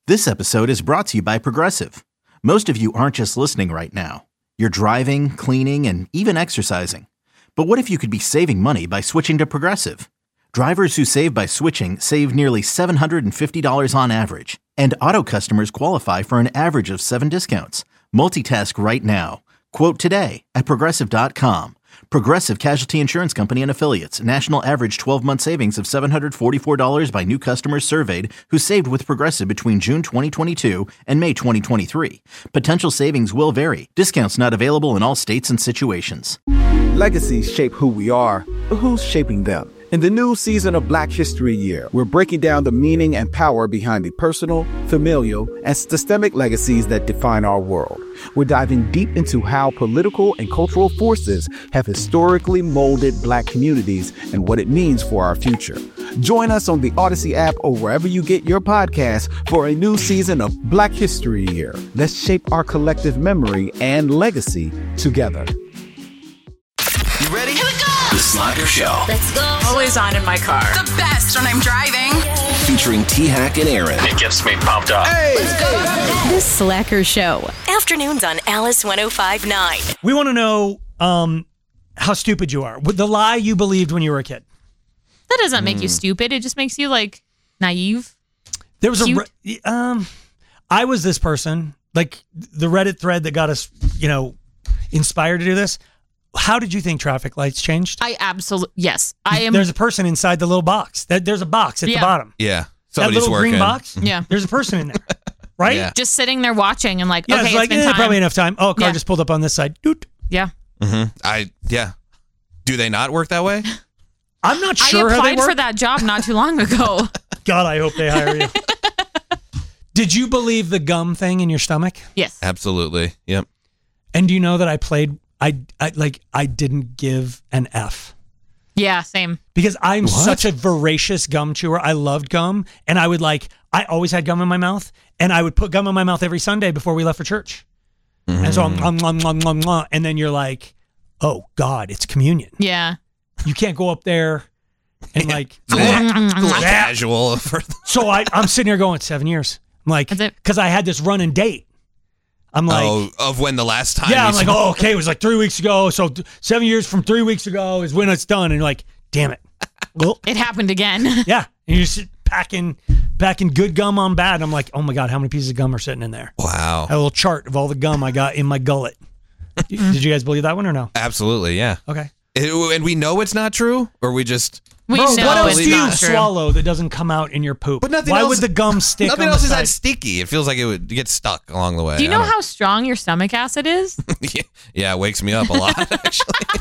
This episode is brought to you by Progressive. Most of you aren't just listening right now. You're driving, cleaning, and even exercising. But what if you could be saving money by switching to Progressive? Drivers who save by switching save nearly $750 on average. And auto customers qualify for an average of 7 discounts. Multitask right now. Quote today at Progressive.com. Progressive Casualty Insurance Company and Affiliates. National average 12-month savings of $744 by new customers surveyed who saved with Progressive between June 2022 and May 2023. Potential savings will vary. Discounts not available in all states and situations. Legacies shape who we are, but who's shaping them? In the new season of Black History Year, we're breaking down the meaning and power behind the personal, familial, and systemic legacies that define our world. We're diving deep into how political and cultural forces have historically molded Black communities and what it means for our future. Join us on the Odyssey app or wherever you get your podcasts for a new season of Black History Year. Let's shape our collective memory and legacy together. You ready? Here we go! The Slacker Show. Let's go. Always on in my car. The best when I'm driving. Featuring T-Hack and Aaron. It gets me pumped up. Hey! Let's go. The Slacker Show. Afternoons on Alice 105.9. We want to know how stupid you are. The lie you believed when you were a kid. That doesn't make you stupid. It just makes you like naive. There was Cute. I was this person, like the Reddit thread that got us, inspired to do this. How did you think traffic lights changed? I absolutely, yes. I am. There's a person inside the little box. There's a box at the bottom. Yeah. That Somebody's little working. green box? Yeah. There's a person in there, right? Yeah. just sitting there watching and like, Yeah, okay, it's like, been time. probably enough time. Oh, a car Yeah. just pulled up on this side. Doot. Yeah. Mm-hmm. Do they not work that way? I'm not sure I how they applied work. for that job not too long ago. God, I hope they hire you. Did you believe the gum thing in your stomach? Yes. Absolutely. Yep. And do you know that I didn't give an F Yeah, same. because I'm such a voracious gum chewer. I loved gum, and I always had gum in my mouth, and I would put gum in my mouth every Sunday before we left for church. And so I'm, and then you're like, oh God, it's communion. Yeah. You can't go up there and like. A little casual. So I'm sitting here going 7 years. I'm like, That's it. because I had this running date. I'm like, of when the last time. yeah, you I'm like, saw- oh, okay, it was like 3 weeks ago. So 7 years from 3 weeks ago is when it's done. And you're like, damn it. Well, It happened again. yeah. And you're just packing good gum on bad. I'm like, oh my God, how many pieces of gum are sitting in there? Wow. I had a little chart of all the gum I got in my gullet. Did you guys believe that one or no? Absolutely. Yeah. Okay. And we know it's not true, or we just. We Bro, know what else it's do you not true. swallow that doesn't come out in your poop? But nothing Why else- would the gum stick Nothing on else the is side? that sticky. It feels like it would get stuck along the way. Do you I know don't- how strong your stomach acid is? Yeah, it wakes me up a lot, actually.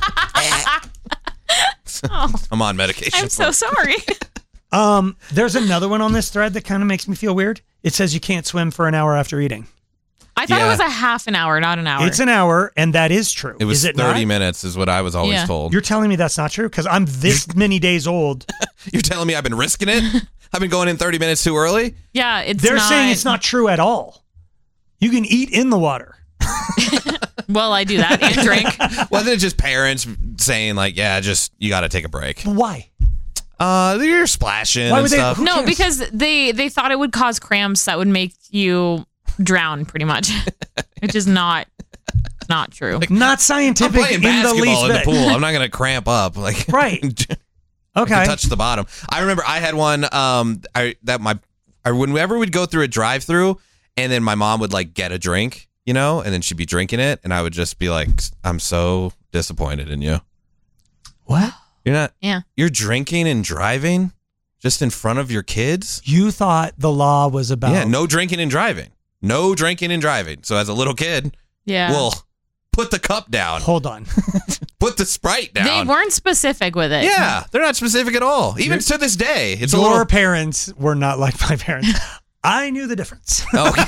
I'm on medication. I'm so sorry. There's another one on this thread that kind of makes me feel weird. It says you can't swim for an hour after eating. I thought Yeah. it was a half an hour, not an hour. It's an hour, and that is true. It was is it 30 not? minutes is what I was always Yeah. told. You're telling me that's not true? Because I'm this many days old. You're telling me I've been risking it? I've been going in 30 minutes too early? Yeah, it's They're not, saying it's not true at all. You can eat in the water. Well, I do that and drink. Wasn't it just parents saying, like, yeah, just, you got to take a break? Why? You're splashing Why and would they- stuff. who No, cares? because they thought it would cause cramps that would make you drown, pretty much, which is not true. Not I'm scientific playing in the basketball least in the bit. pool. I'm not going to cramp up. Like, Right. I Okay. can touch the bottom. I remember I had one whenever we'd go through a drive-through and then my mom would like get a drink, and then she'd be drinking it and I would just be like, I'm so disappointed in you. What? You're not Yeah. You're drinking and driving just in front of your kids? You thought the law was about... Yeah, no drinking and driving. No drinking and driving. So as a little kid, Yeah. well, put the cup down. Hold on. Put the Sprite They down. weren't specific with it. Yeah, they're not specific at all. Even to this day. It's a Your little... parents were not like my parents. I knew the difference. Okay.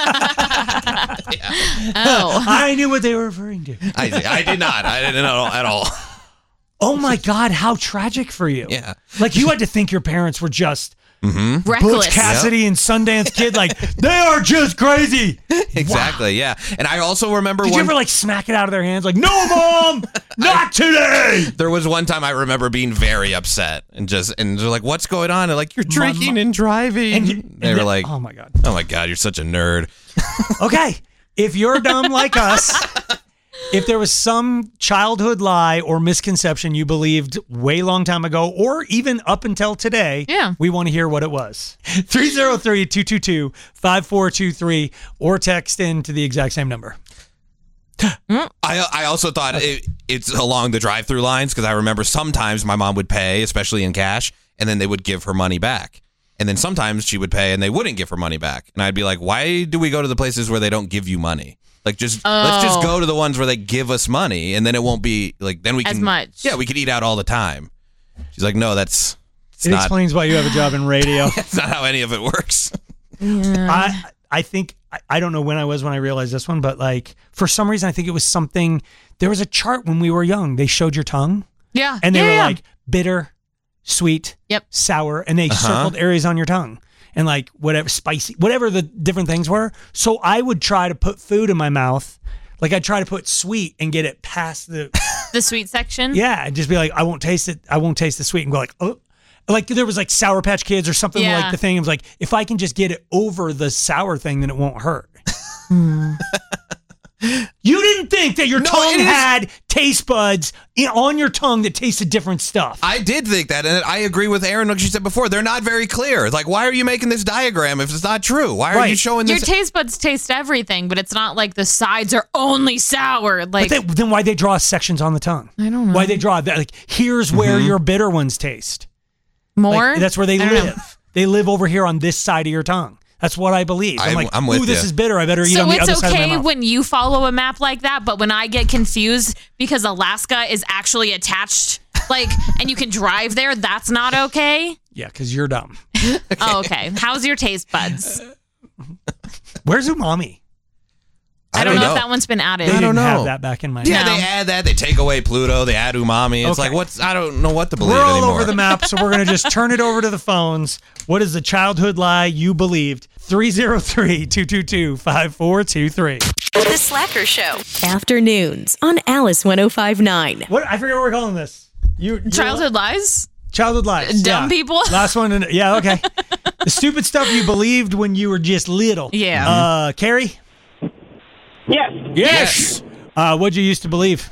Oh. I knew what they were referring to. I did not. I didn't know at all. Oh my God, how tragic for you. Yeah. Like you had to think your parents were just Reckless. Butch Cassidy and Sundance Kid, like, they are just crazy. Exactly, yeah. And I also remember Did you ever like smack it out of their hands? Like, no, Mom, not today. there was one time I remember being very upset and they're like, what's going on? And like, you're drinking and driving. And they were like, oh my God, you're such a nerd. Okay, if you're dumb like us, if there was some childhood lie or misconception you believed way long time ago or even up until today, we want to hear what it was. 303-222-5423 or text in to the exact same number. I also thought it's along the drive-through lines because I remember sometimes my mom would pay, especially in cash, and then they would give her money back. And then sometimes she would pay and they wouldn't give her money back. And I'd be like, why do we go to the places where they don't give you money? Like, let's just go to the ones where they give us money, and then it won't be like, then we can, as much. Yeah, we could eat out all the time. She's like, no, it explains why you have a job in radio. That's not how any of it works. Yeah. I think, I don't know when I realized this one, but like, for some reason, I think it was something, there was a chart when we were young. They showed your tongue. Yeah. And they were like, bitter, sweet, yep, sour, and they circled areas on your tongue and like whatever, spicy, whatever the different things were. So I would try to put food in my mouth, like I'd try to put sweet and get it past the sweet section. Yeah, and just be like, I won't taste it. I won't taste the sweet, and go like, oh, like there was like Sour Patch Kids or something like the thing. It was like, if I can just get it over the sour thing, then it won't hurt. You didn't think that your tongue had taste buds on your tongue that tasted different stuff. I did think that, and I agree with Erin, like she said before. They're not very clear. Like, why are you making this diagram if it's not true? Why are you showing this? Your taste buds taste everything, but it's not like the sides are only sour. Like, then why they draw sections on the tongue? I don't know. Why they draw that? Like, here's where your bitter ones taste. More? Like, that's where they live. They live over here on this side of your tongue. That's what I believe. I'm like, ooh, this is bitter. I better eat on the other side of my mouth. So it's okay when you follow a map like that, but when I get confused because Alaska is actually attached, like, and you can drive there, that's not okay? Yeah, because you're dumb. Oh, okay. How's your taste buds? Where's umami? I don't know if that one's been added. I don't know. Have that back in my Yeah, they add that. They take away Pluto. They add umami. It's like, I don't know what to believe anymore. We're all over the map, so we're going to just turn it over to the phones. What is the childhood lie you believed? 303-222-5423. The Slacker Show. Afternoons on Alice 105.9. What? I forget what we're calling this. Childhood lies? Childhood lies. Dumb people? Last one. Yeah, okay. The stupid stuff you believed when you were just little. Yeah. Carrie? Yes. What'd you used to believe?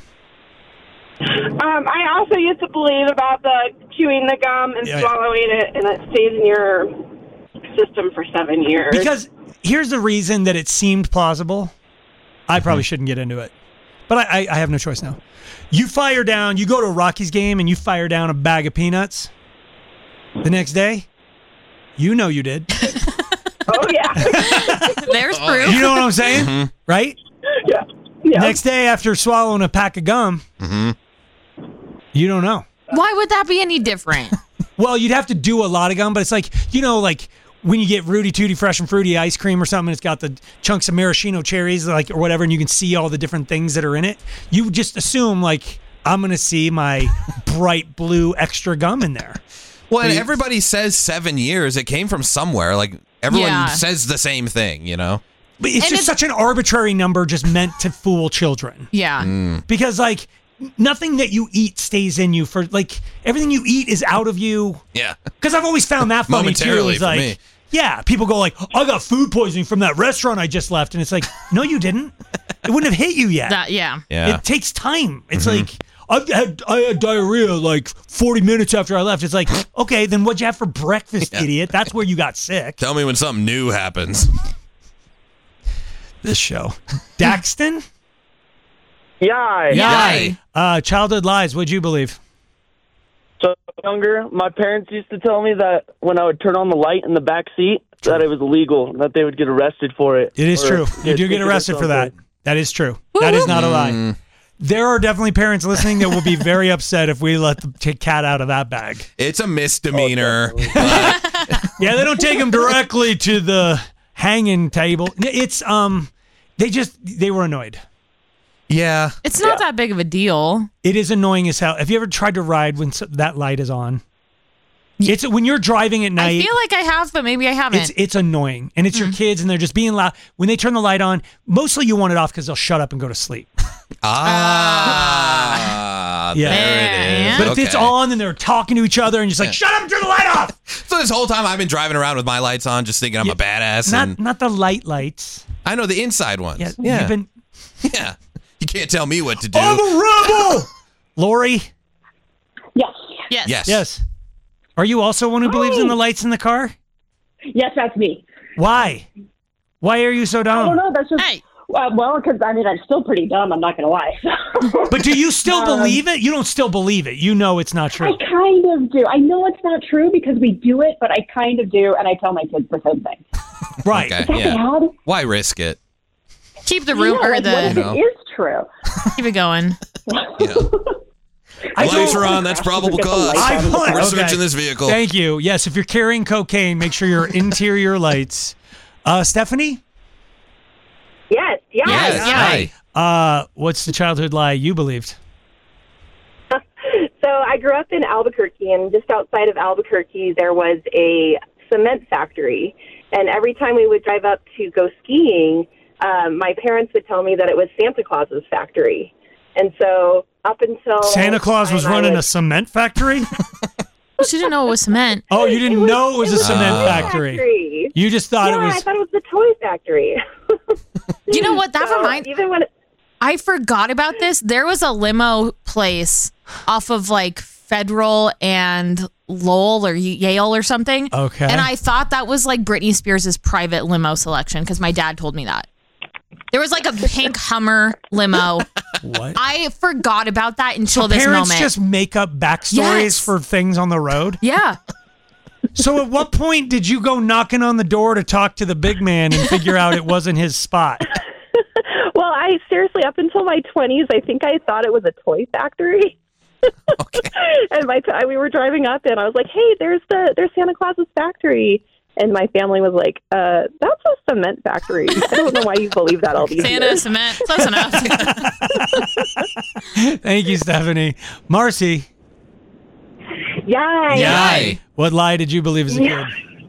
I also used to believe about the chewing the gum and swallowing it, and it stays in your system for 7 years. Because here's the reason that it seemed plausible. I probably shouldn't get into it, but I have no choice now. You go to a Rockies game and you fire down a bag of peanuts the next day. You know you did. Oh, yeah. There's proof. You know what I'm saying? Right? Yeah. Next day after swallowing a pack of gum, you don't know. Why would that be any different? Well, you'd have to do a lot of gum, but it's like, like when you get Rudy Tooty Fresh and Fruity ice cream or something, it's got the chunks of maraschino cherries or whatever, and you can see all the different things that are in it. You just assume, like, I'm going to see my bright blue extra gum in there. Well, and everybody says 7 years. It came from somewhere. Like, everyone says the same thing, But it's just such an arbitrary number just meant to fool children. Yeah. Because, like, nothing that you eat stays in you for, like, everything you eat is out of you. Yeah. Because I've always found that funny, too. Momentarily It's like, for me. Yeah, people go like, I got food poisoning from that restaurant I just left. And it's like, no, you didn't. It wouldn't have hit you yet. Yeah. It takes time. It's like, I had diarrhea like 40 minutes after I left. It's like, okay, then what'd you have for breakfast, idiot? That's where you got sick. Tell me when something new happens. This show. Daxton? Yay. Childhood lies. What'd you believe? So younger, my parents used to tell me that when I would turn on the light in the back seat, that it was illegal, that they would get arrested for it. It is true. You do get arrested for that. That is true. That is not a lie. There are definitely parents listening that will be very upset if we let the cat out of that bag. It's a misdemeanor. Yeah, they don't take them directly to the hanging table. It's they were annoyed. Yeah. It's not that big of a deal. It is annoying as hell. Have you ever tried to ride when that light is on? It's when you're driving at night. I feel like I have, but maybe I haven't. It's annoying, and it's your kids, and they're just being loud. When they turn the light on, mostly you want it off because they'll shut up and go to sleep. There it is. But if it's on and they're talking to each other and just like, shut up and turn the light off. So this whole time I've been driving around with my lights on, just thinking I'm a badass. Not the lights. I know the inside ones. Yeah. You've been, yeah. You can't tell me what to do. I'm a rebel. Lori? Yes. Are you also one who believes in the lights in the car? Yes, that's me. Why? Why are you so dumb? I don't know. That's just well, because I'm still pretty dumb. I'm not gonna lie. But do you still believe it? You don't still believe it. You know it's not true. I kind of do. I know it's not true because we do it, but I kind of do, and I tell my kids the same thing. Right? Is that bad? Why risk it? Keep the room or what if it is true? Keep it going. Lights are on. That's probable cause. We're searching this vehicle. Thank you. Yes, if you're carrying cocaine, make sure your interior lights. Stephanie? Yes. Hi. What's the childhood lie you believed? So I grew up in Albuquerque, and just outside of Albuquerque, there was a cement factory. And every time we would drive up to go skiing, my parents would tell me that it was Santa Claus's factory. And so up until Santa Claus was running a cement factory? She didn't know it was cement. Oh, you didn't know it was a cement factory. You just thought it was. I thought it was the toy factory. You know what? That reminds. Even when I forgot about this. There was a limo place off of like Federal and Lowell or Yale or something. Okay. And I thought that was like Britney Spears' private limo selection because my dad told me that. There was like a pink Hummer limo. What? I forgot about that until this parents moment. just make up backstories for things on the road? Yeah. So at what point did you go knocking on the door to talk to the big man and figure out it wasn't his spot? Well, I seriously, up until my 20s, I think I thought it was a toy factory. Okay. And we were driving up, and I was like, "Hey, there's Santa Claus's factory." And my family was like, "That's a cement factory." I don't know why you believe that all these Santa years. cement, close enough. Thank you, Stephanie. Marcy. Yay. What lie did you believe as a kid?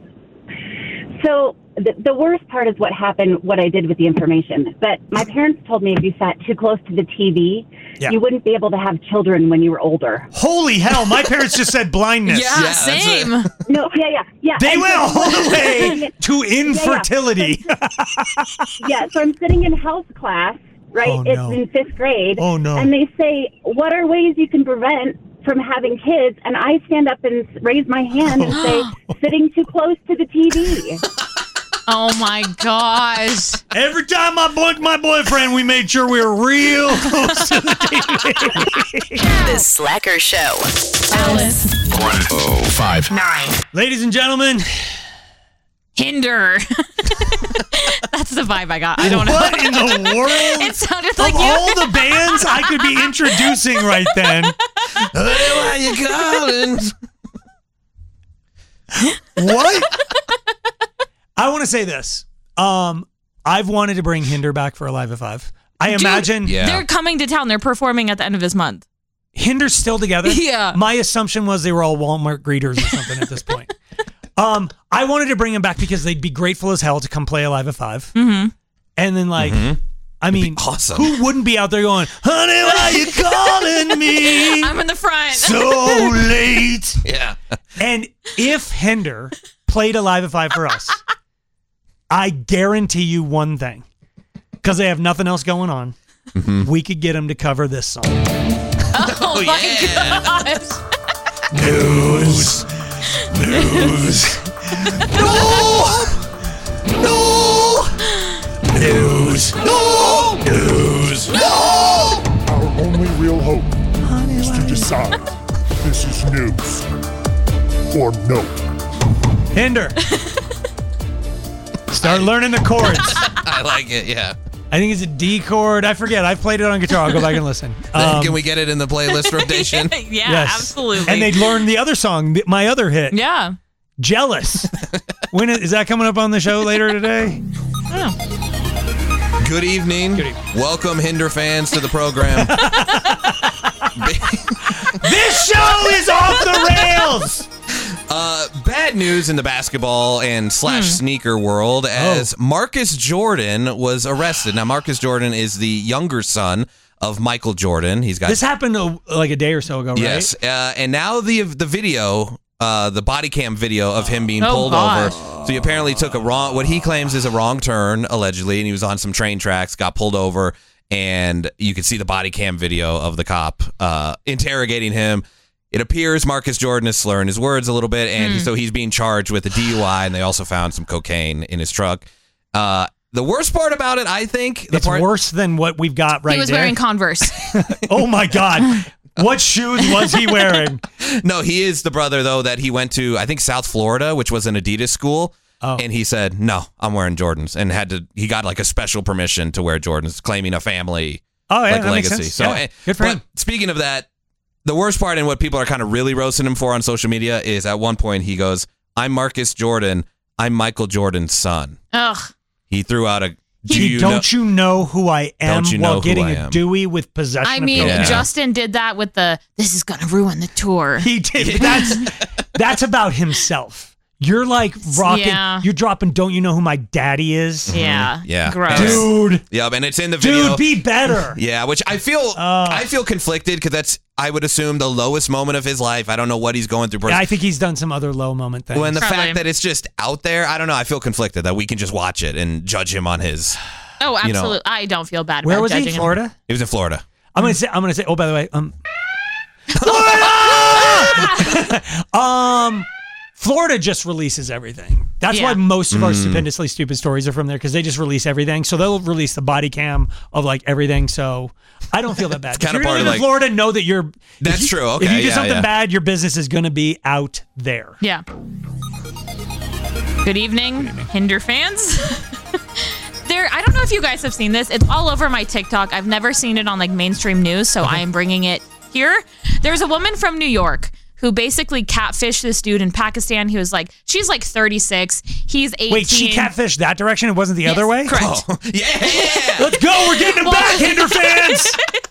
So the worst part is what happened, what I did with the information. But my parents told me if you sat too close to the TV, you wouldn't be able to have children when you were older. Holy hell, my parents just said blindness. Yeah, same. No, yeah. They went all the way to infertility. Yeah, so I'm sitting in health class, right? Oh, It's no. in 5th grade. Oh, no. And they say, what are ways you can prevent from having kids? And I stand up and raise my hand and say, sitting too close to the TV. Oh my gosh. Every time I booked my boyfriend, we made sure we were real close to the TV. The Slacker Show. Alice. 105.9. Ladies and gentlemen. Hinder. That's the vibe I got. I don't know. What in the world? It sounded like of you. all the bands I could be introducing right then. Why you calling? What? I want to say this. I've wanted to bring Hinder back for a Live at 5. I imagine they're coming to town. They're performing at the end of this month. Hinder's still together. Yeah. My assumption was they were all Walmart greeters or something at this point. I wanted to bring them back because they'd be grateful as hell to come play a Live at 5. Mm-hmm. And then I mean, awesome. Who wouldn't be out there going, honey, why you calling me? I'm in the front. So late. Yeah. And if Hinder played a Live at 5 for us, I guarantee you one thing. Because they have nothing else going on. Mm-hmm. We could get them to cover this song. Oh my gosh. News. News. News. Our only real hope is to decide this is news or no. Hinder. Start learning the chords. I like it, yeah. I think it's a D chord. I forget. I've played it on guitar. I'll go back and listen. Can we get it in the playlist rotation? Yeah, Yes. absolutely. And they'd learn the other song, my other hit. Yeah. Jealous. When is that coming up on the show later today? Good evening. Welcome, Hinder fans, to the program. This show is off the rails. Bad news in the basketball and / sneaker world as Marcus Jordan was arrested. Now, Marcus Jordan is the younger son of Michael Jordan. He's got This happened like a day or so ago, right? Yes, and now the video, the body cam video of him being pulled over. So he apparently took what he claims is a wrong turn, allegedly, and he was on some train tracks, got pulled over, and you can see the body cam video of the cop interrogating him. It appears Marcus Jordan is slurring his words a little bit, and so he's being charged with a DUI, and they also found some cocaine in his truck. The worst part about it, I think... It's worse than what we've got right there. He was wearing Converse. Oh, my God. What shoes was he wearing? No, he is the brother, though, that he went to, I think, South Florida, which was an Adidas school. Oh. And he said, no, I'm wearing Jordans. And he got like a special permission to wear Jordans, claiming a family legacy. Makes sense. So, yeah, good for him. Speaking of that, the worst part and what people are kind of really roasting him for on social media is at one point he goes, I'm Marcus Jordan. I'm Michael Jordan's son. Ugh. He threw out a... Don't you know who I am while getting a Dewey with possession I mean, of Justin did that with this is going to ruin the tour. He did. That's about himself. You're like rocking. Yeah. You're dropping. Don't you know who my daddy is? Yeah. Yeah. Gross. Dude. Yeah, and it's in the video. Dude, be better. Yeah, which I feel conflicted because that's, I would assume, the lowest moment of his life. I don't know what he's going through. Yeah, I think he's done some other low moment things. When the fact that it's just out there, I don't know. I feel conflicted that we can just watch it and judge him on his. Oh, absolutely. I don't feel bad Where about was judging he? Florida? Him. He was in Florida. I'm gonna say. Oh, by the way, Florida just releases everything. That's why most of our stupendously stupid stories are from there, because they just release everything. So they'll release the body cam of like everything. So I don't feel that bad. If you're going to Florida, know that you're... That's true. Okay. If you do something bad, your business is going to be out there. Yeah. Good evening, Hinder fans. I don't know if you guys have seen this. It's all over my TikTok. I've never seen it on like mainstream news, so I am bringing it here. There's a woman from New York who basically catfished this dude in Pakistan. He was like, she's like 36. He's 18. Wait, she catfished that direction? It wasn't the other way? Correct. Oh, yeah. Let's go. We're getting them back, Hinder fans.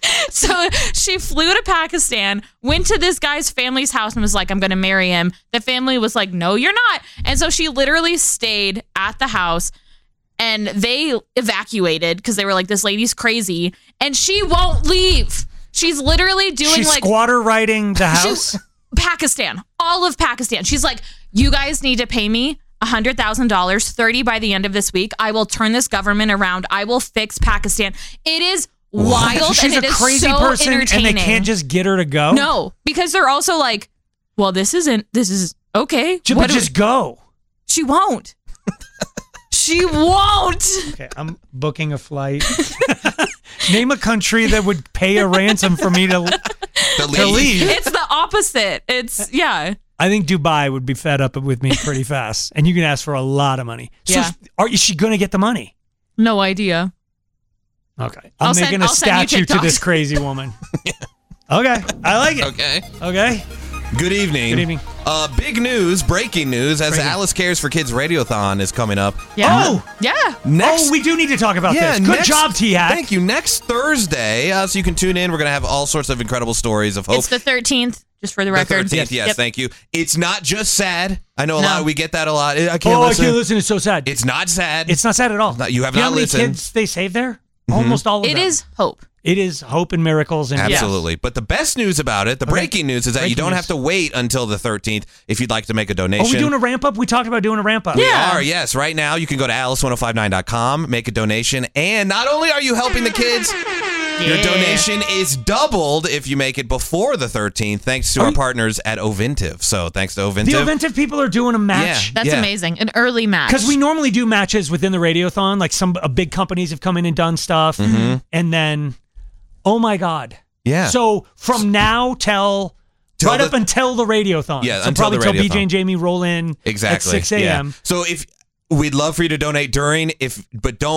So she flew to Pakistan, went to this guy's family's house and was like, I'm going to marry him. The family was like, no, you're not. And so she literally stayed at the house and they evacuated because they were like, this lady's crazy. And she won't leave. She's literally doing She's like squatter riding the house. Pakistan, all of Pakistan. She's like, you guys need to pay me $100,000, 30 by the end of this week. I will turn this government around. I will fix Pakistan. It is wild. She's and a it is crazy so person, entertaining. and they can't just get her to go. No, because they're also like, well, this is okay. But just go. She won't. She won't. Okay, I'm booking a flight. Name a country that would pay a ransom for me to leave. It's the opposite. I think Dubai would be fed up with me pretty fast, and you can ask for a lot of money. So is she going to get the money? No idea. Okay. I'm making a statue to this crazy woman. Okay. I like it. Okay. Good evening. Good evening. Big news, breaking news, as Alice Cares for Kids Radiothon is coming up. Yeah. Oh! Yeah. We do need to talk about this. Good job, T-Hack. Thank you. Next Thursday, so you can tune in. We're going to have all sorts of incredible stories of hope. It's the 13th, just for the record. The 13th, yes, thank you. It's not just sad. I know a lot. We get that a lot. I can't listen. I can't listen. It's so sad. It's not sad. It's not sad at all. You have not how many listened. Kids they save there? Almost all of them. It is hope. It is hope and miracles. And absolutely. But the best news about it, the breaking news, is that you don't have to wait until the 13th if you'd like to make a donation. Are we doing a ramp up? We talked about doing a ramp up. We are, yes. Right now, you can go to alice1059.com, make a donation, and not only are you helping the kids, your donation is doubled if you make it before the 13th, thanks to our partners at Ovintiv. So thanks to Ovintiv. The Ovintiv people are doing a match. That's amazing. An early match. Because we normally do matches within the Radiothon. Like some big companies have come in and done stuff. And then... Oh my God! Yeah. So from now till right up until the Radiothon. Yeah, so until probably the till Radiothon. BJ and Jamie roll in exactly at 6 a.m. Yeah. So we'd love for you to donate during, but don't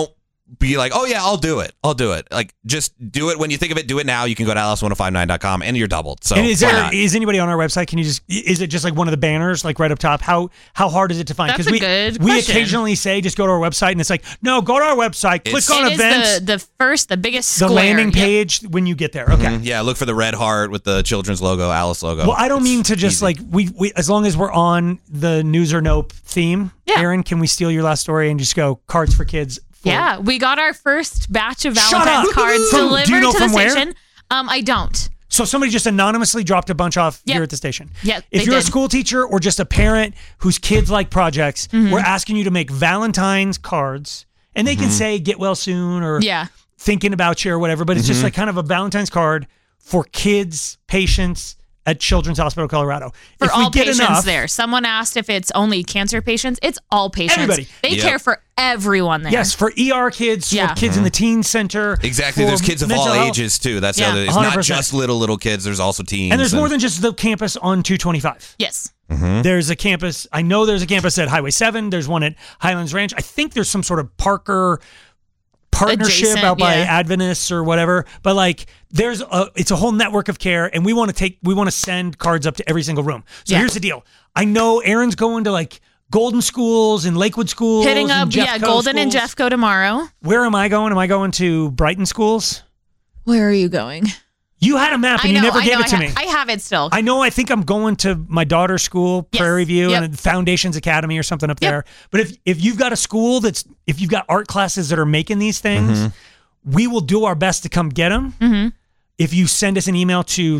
be like, oh yeah, I'll do it. Like, just do it when you think of it. Do it now. You can go to alice1059.com and you're doubled. So and is anybody on our website? Can you is it just like one of the banners, like right up top? How hard is it to find? That's a good we question. occasionally say just go to our website, and it's like, no, go to our website, click on events. The biggest the square. landing page when you get there. Okay. Yeah, look for the red heart with the children's logo, Alice logo. Well, I don't mean to just like we as long as we're on the news or nope theme. Yeah. Aaron, can we steal your last story and just go cards for kids? Yeah, we got our first batch of Valentine's cards delivered do you know to the from where? station. I don't. So somebody just anonymously dropped a bunch off here at the station. Yeah, if you're a school teacher or just a parent whose kids like projects, we're asking you to make Valentine's cards, and they can say "get well soon" or "thinking about you" or whatever. But it's just like kind of a Valentine's card for kids, patients at Children's Hospital Colorado. For if we all get patients enough, there. Someone asked if it's only cancer patients. It's all patients. Everybody. They care for everyone there. Yes, for ER kids, for kids in the teen center. Exactly. for There's kids of mental all health. ages too. That's Yeah. the other. It's not 100%. just little kids. There's also teens. And there's more than just the campus on 225. Yes. There's a campus. I know there's a campus at Highway 7. There's one at Highlands Ranch. I think there's some sort of Parker partnership Adjacent, out by yeah. Adventists or whatever. But like, it's a whole network of care, and we want to send cards up to every single room. So here's the deal. I know Aaron's going to like Golden schools and Lakewood schools. Hitting and up, Jeffco Golden and schools. Jeffco tomorrow. Where am I going? Am I going to Brighton schools? Where are you going? You had a map and you never gave it to me. I have it still. I think I'm going to my daughter's school, Prairie View, and Foundations Academy or something up there. But if you've got a school if you've got art classes that are making these things, we will do our best to come get them. If you send us an email to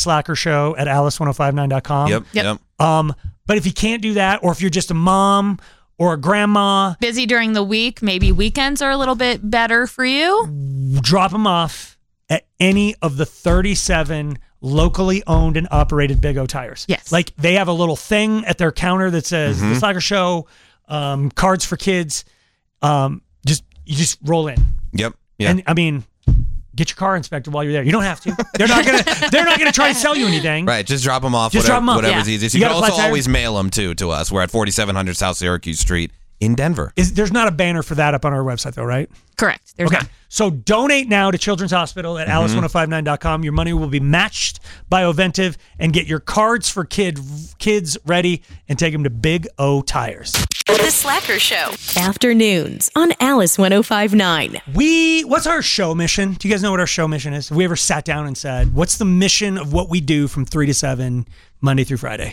theslackershow@alice1059.com. Yep. But if you can't do that, or if you're just a mom or a grandma, busy during the week, maybe weekends are a little bit better for you. Drop them off at any of the 37 locally owned and operated Big O tires. Yes. Like they have a little thing at their counter that says The Slacker Show, cards for kids. You just roll in. Yep. Yeah. And I mean, get your car inspected while you're there. You don't have to. They're not gonna try to sell you anything. Right, just drop them off. Just drop 'em off, whatever's yeah. easiest. You You got can a flat also tire? always mail them to us. We're at 4700 South Syracuse Street in Denver. There's not a banner for that up on our website though, right? Correct. There's okay. not. So donate now to Children's Hospital at alice1059.com. Your money will be matched by Oventive, and get your cards for kids ready and take them to Big O Tires. The Slacker Show. Afternoons on Alice 1059. What's our show mission? Do you guys know what our show mission is? Have we ever sat down and said, what's the mission of what we do from 3 to 7, Monday through Friday?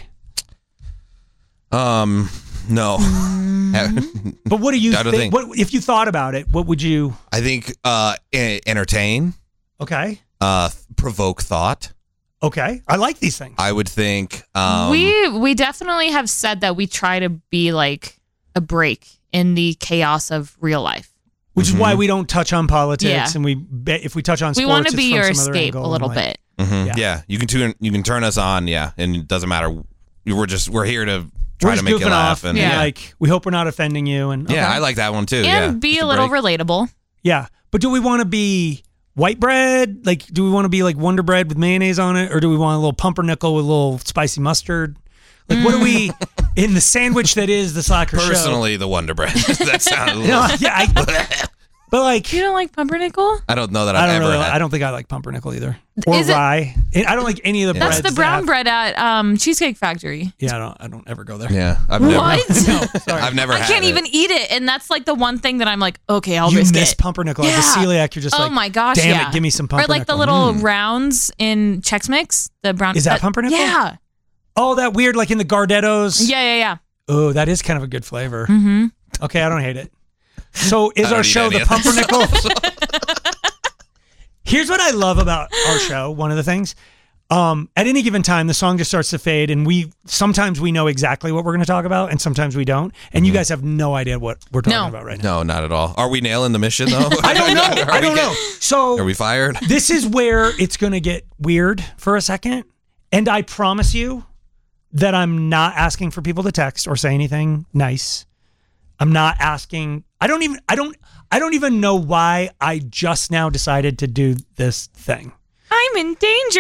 No. But what do you I don't think? What, if you thought about it, what would you? I think entertain. Okay. Provoke thought. Okay. I like these things. I would think. We definitely have said that we try to be like a break in the chaos of real life. Which is why we don't touch on politics, Yeah. and if we touch on sports, We want to it's be from your some other escape a angle, little and, like, bit. Yeah. You can turn us on. Yeah, and it doesn't matter. We're here to try We're to just make you goofing laugh. off, And and like we hope we're not offending you. And yeah, okay. I like that one too. And yeah, be Just a little break. relatable. Yeah, but do we want to be white bread? Like, do we want to be like Wonder Bread with mayonnaise on it, or do we want a little pumpernickel with a little spicy mustard? Like, what do we in the sandwich that is the Slacker Show? Personally, the Wonder Bread. That sounded. No, yeah, but like, You don't like pumpernickel? I don't know that I've ever had. I don't think I like pumpernickel either, or Is it- rye. I don't like any of the breads. That's the brown bread at Cheesecake Factory. Yeah, I don't ever go there. Yeah, I've never. What? I've never I had can't it. even eat it, and that's like the one thing that I'm like, okay, I'll You risk miss it. pumpernickel. As a celiac, you're just oh like, my gosh, damn yeah. it, give me some Or pumpernickel. like the little rounds in Chex Mix, the brown. Is that pumpernickel? Yeah. Oh, that weird, like in the Gardettos. Yeah. Oh, that is kind of a good flavor. Mm-hmm. Okay, I don't hate it. So is I don't our eat show any the of this. pumpernickel? Here's what I love about our show. One of the things, at any given time, the song just starts to fade, and sometimes we know exactly what we're going to talk about, and sometimes we don't. And you guys have no idea what we're talking about right now. No, not at all. Are we nailing the mission though? I don't know. I don't know. So Are we fired? this is where it's going to get weird for a second, and I promise you that I'm not asking for people to text or say anything nice. I'm not asking. I don't even know why I just now decided to do this thing. I'm in danger.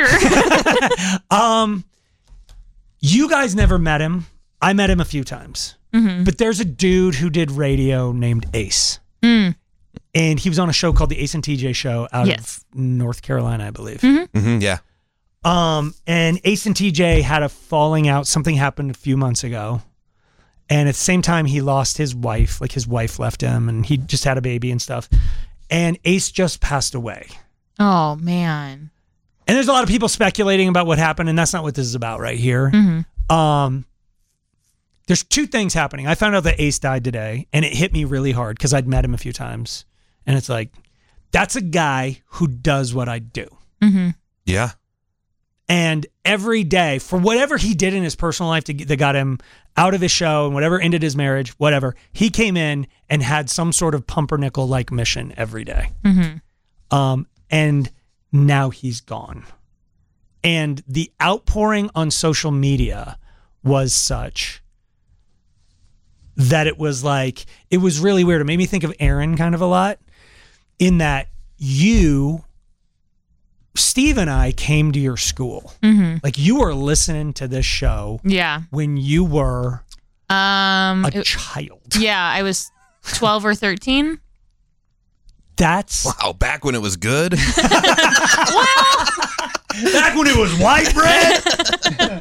You guys never met him. I met him a few times. But there's a dude who did radio named Ace. And he was on a show called the Ace and TJ Show out of North Carolina, I believe. Yeah. And Ace and TJ had a falling out. Something happened a few months ago. And at the same time, he lost his wife. Like, his wife left him, and he just had a baby and stuff. And Ace just passed away. Oh, man. And there's a lot of people speculating about what happened, and that's not what this is about right here. There's two things happening. I found out that Ace died today, and it hit me really hard because I'd met him a few times. And it's like, that's a guy who does what I do. Yeah. And every day, for whatever he did in his personal life that got him out of his show and whatever ended his marriage, whatever, he came in and had some sort of pumpernickel-like mission every day. And now he's gone. And the outpouring on social media was such that it was like, it was really weird. It made me think of Aaron kind of a lot, in that Steve and I came to your school. Like, you were listening to this show when you were a child. Yeah, I was 12 or 13. That's... Wow, back when it was good. Back when it was white bread.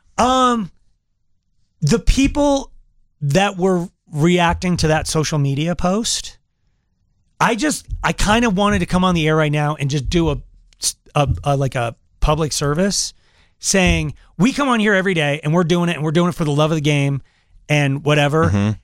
The people that were reacting to that social media post, I kind of wanted to come on the air right now and just do a public service saying, we come on here every day and we're doing it for the love of the game and whatever. And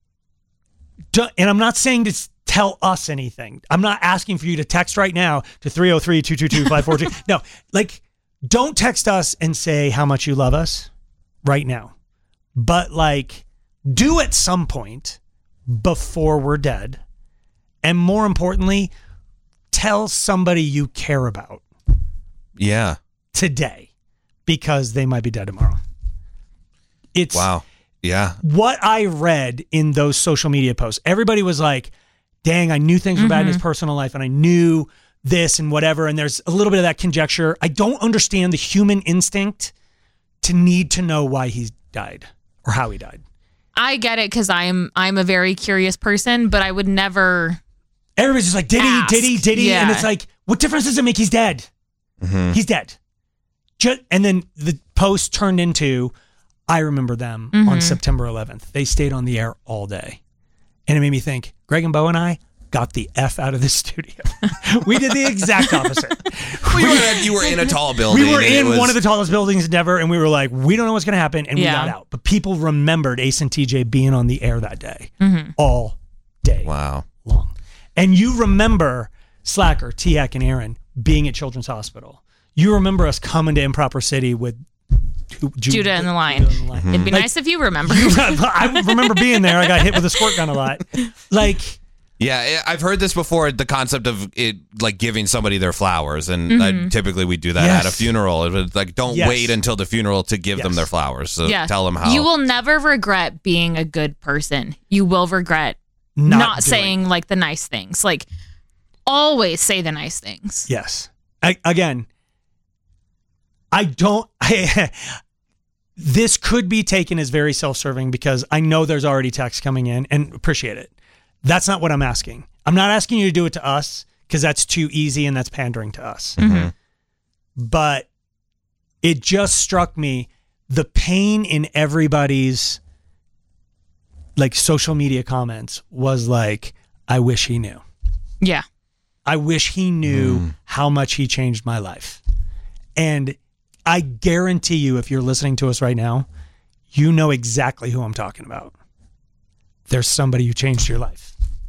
I'm not saying to tell us anything. I'm not asking for you to text right now to 303-222-542. No, like, don't text us and say how much you love us right now. But, like, do at some point before we're dead. And more importantly, tell somebody you care about. Yeah. Today, because they might be dead tomorrow. It's wow. Yeah. What I read in those social media posts, everybody was like, dang, I knew things were bad in his personal life and I knew this and whatever. And there's a little bit of that conjecture. I don't understand the human instinct to need to know why he died or how he died. I get it, because I'm a very curious person, but I would never. Everybody's just like, did he? Yeah. And it's like, what difference does it make? He's dead. He's dead. And then the post turned into, I remember them on September 11th. They stayed on the air all day. And it made me think, Greg and Bo and I got the F out of this studio. We did the exact opposite. You were in a tall building. We were in one of the tallest buildings ever, and we were like, we don't know what's going to happen, and we got out. But people remembered Ace and TJ being on the air that day. All day. Wow. Long. And you remember Slacker, T-Hack, and Aaron being at Children's Hospital. You remember us coming to Improper City with Judah and the Lion. It'd be nice if you remember. I remember being there. I got hit with a squirt gun a lot. Like, yeah, I've heard this before. The concept of it, like giving somebody their flowers, and typically we do that at a funeral. It's like, don't wait until the funeral to give them their flowers. So tell them how. You will never regret being a good person. You will regret not saying like the nice things. Like, always say the nice things. Yes. This could be taken as very self-serving because I know there's already texts coming in, and appreciate it. That's not what I'm asking. I'm not asking you to do it to us because that's too easy and that's pandering to us. But it just struck me, the pain in everybody's like social media comments was like, I wish he knew. Yeah. I wish he knew how much he changed my life. And I guarantee you, if you're listening to us right now, you know exactly who I'm talking about. There's somebody who changed your life.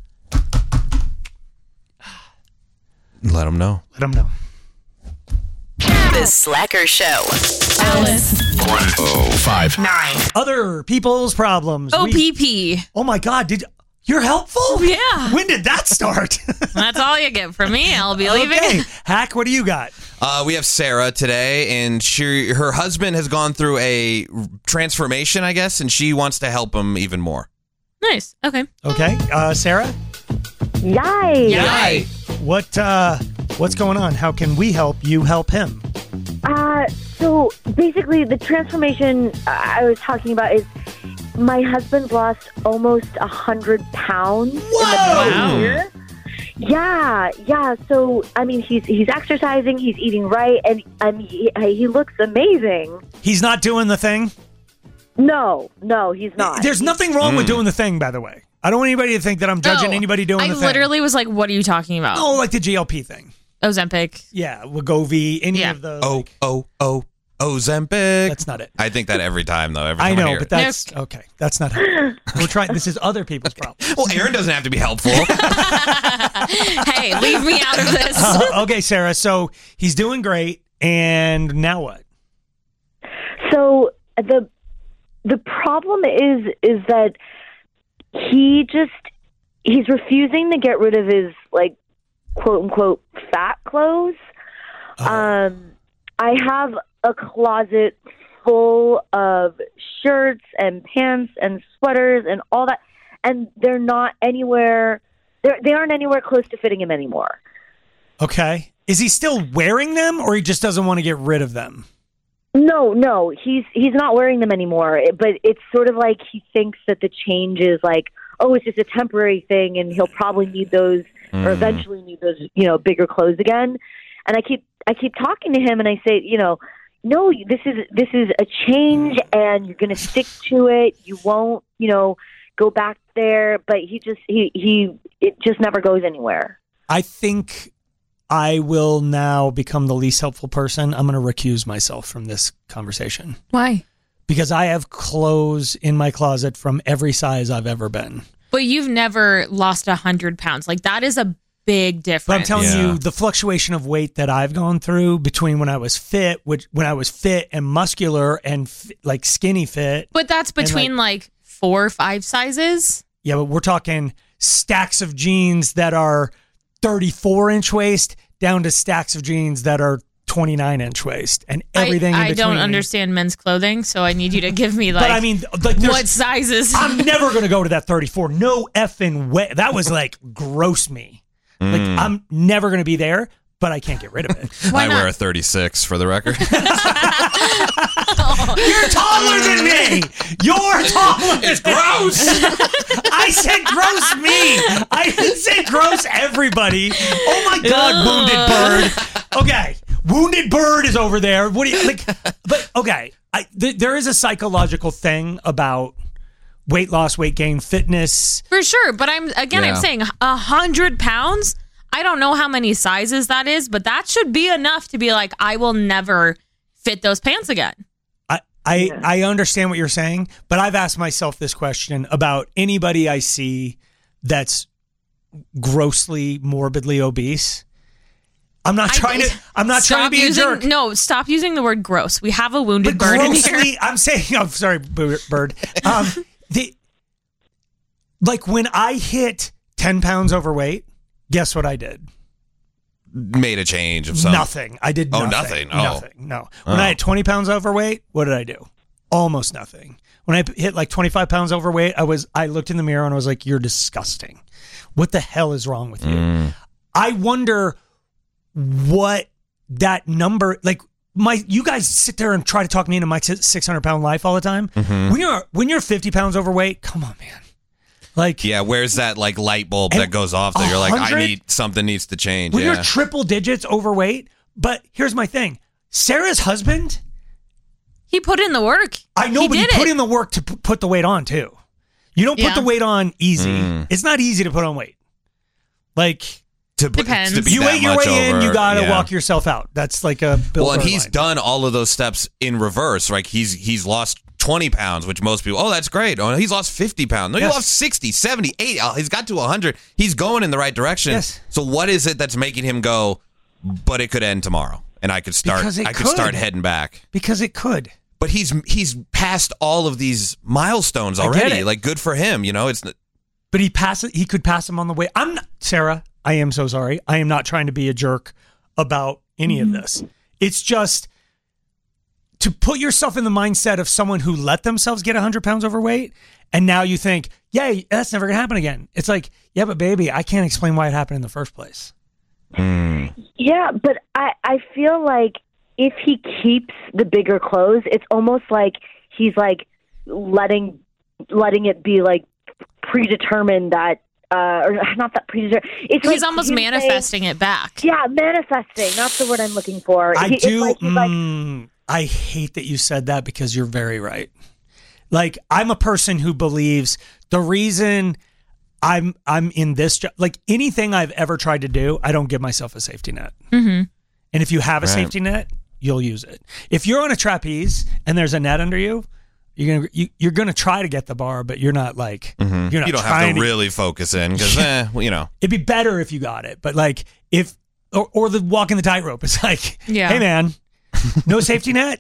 Let them know. Let them know. The Slacker Show. Alice. 1059. Other people's problems. OPP. Oh my God. You're helpful? Yeah. When did that start? That's all you get from me. I'll be leaving. Okay. Hack, what do you got? We have Sarah today, and her husband has gone through a transformation, I guess, and she wants to help him even more. Nice. Okay. Okay. Sarah? Yay. Yay. What's going on? How can we help you help him? So basically the transformation I was talking about is my husband's lost almost 100 pounds in the past year. Yeah. So, I mean, he's exercising, he's eating right, and he looks amazing. He's not doing the thing? No, he's not. There's nothing wrong with doing the thing, by the way. I don't want anybody to think that I'm judging anybody doing the thing. I literally was like, what are you talking about? Oh, like the GLP thing. Ozempic. Yeah, Wegovy, any of the... Ozempic. That's not it. I think that every time, though. Every time I know, hear but it. that's... Okay, that's not helpful. We're trying... This is other people's problem. Well, Aaron doesn't have to be helpful. Hey, leave me out of this. Okay, Sarah, so he's doing great, and now what? So, the problem is that he's refusing to get rid of his, like, quote unquote fat clothes. I have a closet full of shirts and pants and sweaters and all that, and they're not anywhere. They aren't anywhere close to fitting him anymore. Okay, is he still wearing them, or he just doesn't want to get rid of them? No, he's not wearing them anymore. But it's sort of like he thinks that the change is like, oh, it's just a temporary thing, and he'll probably need those, or eventually need those, bigger clothes again. And I keep talking to him, and I say, no, this is a change, and you're going to stick to it. You won't, go back there. But it just never goes anywhere. I think I will now become the least helpful person. I'm going to recuse myself from this conversation. Why? Because I have clothes in my closet from every size I've ever been. But you've never lost 100 pounds. Like, that is a big difference. But I'm telling you, the fluctuation of weight that I've gone through between when I was fit, and muscular and like skinny fit. But that's between like 4 or 5 sizes. Yeah, but we're talking stacks of jeans that are 34-inch waist down to stacks of jeans that are 29-inch waist and everything in between. I don't understand men's clothing, so I need you to give me but I mean, like, what sizes. I'm never going to go to that 34. No effing way. That was like gross me. Like, I'm never going to be there, but I can't get rid of it. I wear a 36 for the record. You're taller than me. You're taller. It's gross. I said gross me. I didn't say gross everybody. Oh my God, Wounded Bird. Okay, Wounded Bird is over there. What do you like? But okay, there is a psychological thing about weight loss, weight gain, fitness. For sure, but I'm saying 100 pounds. I don't know how many sizes that is, but that should be enough to be like, I will never fit those pants again. I understand what you're saying, but I've asked myself this question about anybody I see that's grossly, morbidly obese. I'm not trying to be a jerk. No, stop using the word gross. We have a wounded bird in here. I'm saying, I'm sorry, bird. Like when I hit 10 pounds overweight, guess what I did? Made a change of something. Nothing. I did nothing. Oh, nothing. Oh. Nothing. No. When I had 20 pounds overweight, what did I do? Almost nothing. When I hit like 25 pounds overweight, I looked in the mirror and I was like, you're disgusting. What the hell is wrong with you? I wonder what that number, like, you guys sit there and try to talk me into my 600-pound life all the time. When you're 50 pounds overweight, come on, man. Like, yeah, where's that like light bulb that goes off that you're like, something needs to change. When you're triple digits overweight, but here's my thing. Sarah's husband, he put in the work. I know, but he put in the work to put the weight on too. You don't put the weight on easy. It's not easy to put on weight. Like, depends. You ate your way in, you gotta walk yourself out. That's like a Bill and Burr he's line. done all of those steps in reverse. Like he's lost 20 pounds, which most people, that's great. Oh, he's lost 50 pounds. No, he lost 60, 70, 80. He's got to 100. He's going in the right direction. Yes. So what is it that's making him go, but it could end tomorrow and I could start heading back? Because it could. But he's passed all of these milestones already. Like, good for him, But he could pass him on the way. Sarah, I am so sorry. I am not trying to be a jerk about any of this. It's just to put yourself in the mindset of someone who let themselves get 100 pounds overweight, and now you think, yeah, that's never going to happen again. It's like, yeah, but baby, I can't explain why it happened in the first place. Yeah, but I feel like if he keeps the bigger clothes, it's almost like he's like letting it be like predetermined that or not that predator. It's He's like almost him manifesting it back. Yeah, manifesting. That's the word I'm looking for. I hate that you said that because you're very right. Like, I'm a person who believes the reason I'm in this job, like anything I've ever tried to do, I don't give myself a safety net. Mm-hmm. And if you have a safety net, you'll use it. If you're on a trapeze and there's a net under you, you're gonna try to get the bar, but you're not like you're not. You don't have to really focus in because it'd be better if you got it. But like or the walking the tightrope, it's like, hey man, no safety net.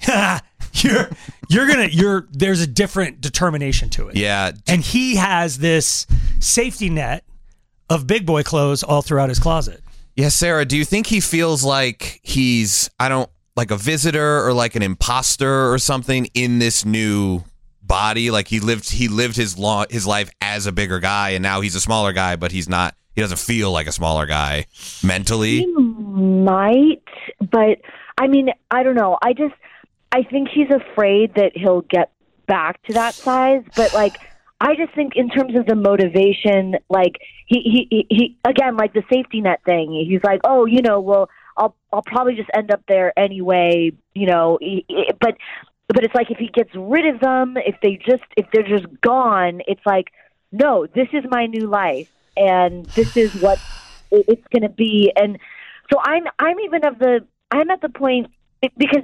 There's a different determination to it. Yeah. And he has this safety net of big boy clothes all throughout his closet. Yeah, Sarah, do you think he feels like he's like a visitor or like an imposter or something in this new body? Like he lived his life as a bigger guy and now he's a smaller guy, but he doesn't feel like a smaller guy mentally. He might, but I mean, I don't know. I think he's afraid that he'll get back to that size, but like, I just think in terms of the motivation, like he again, like the safety net thing, he's like, oh, well, I'll probably just end up there anyway, but it's like if he gets rid of them, if they're just gone, it's like, no, this is my new life and this is what it's going to be. And so I'm at the point because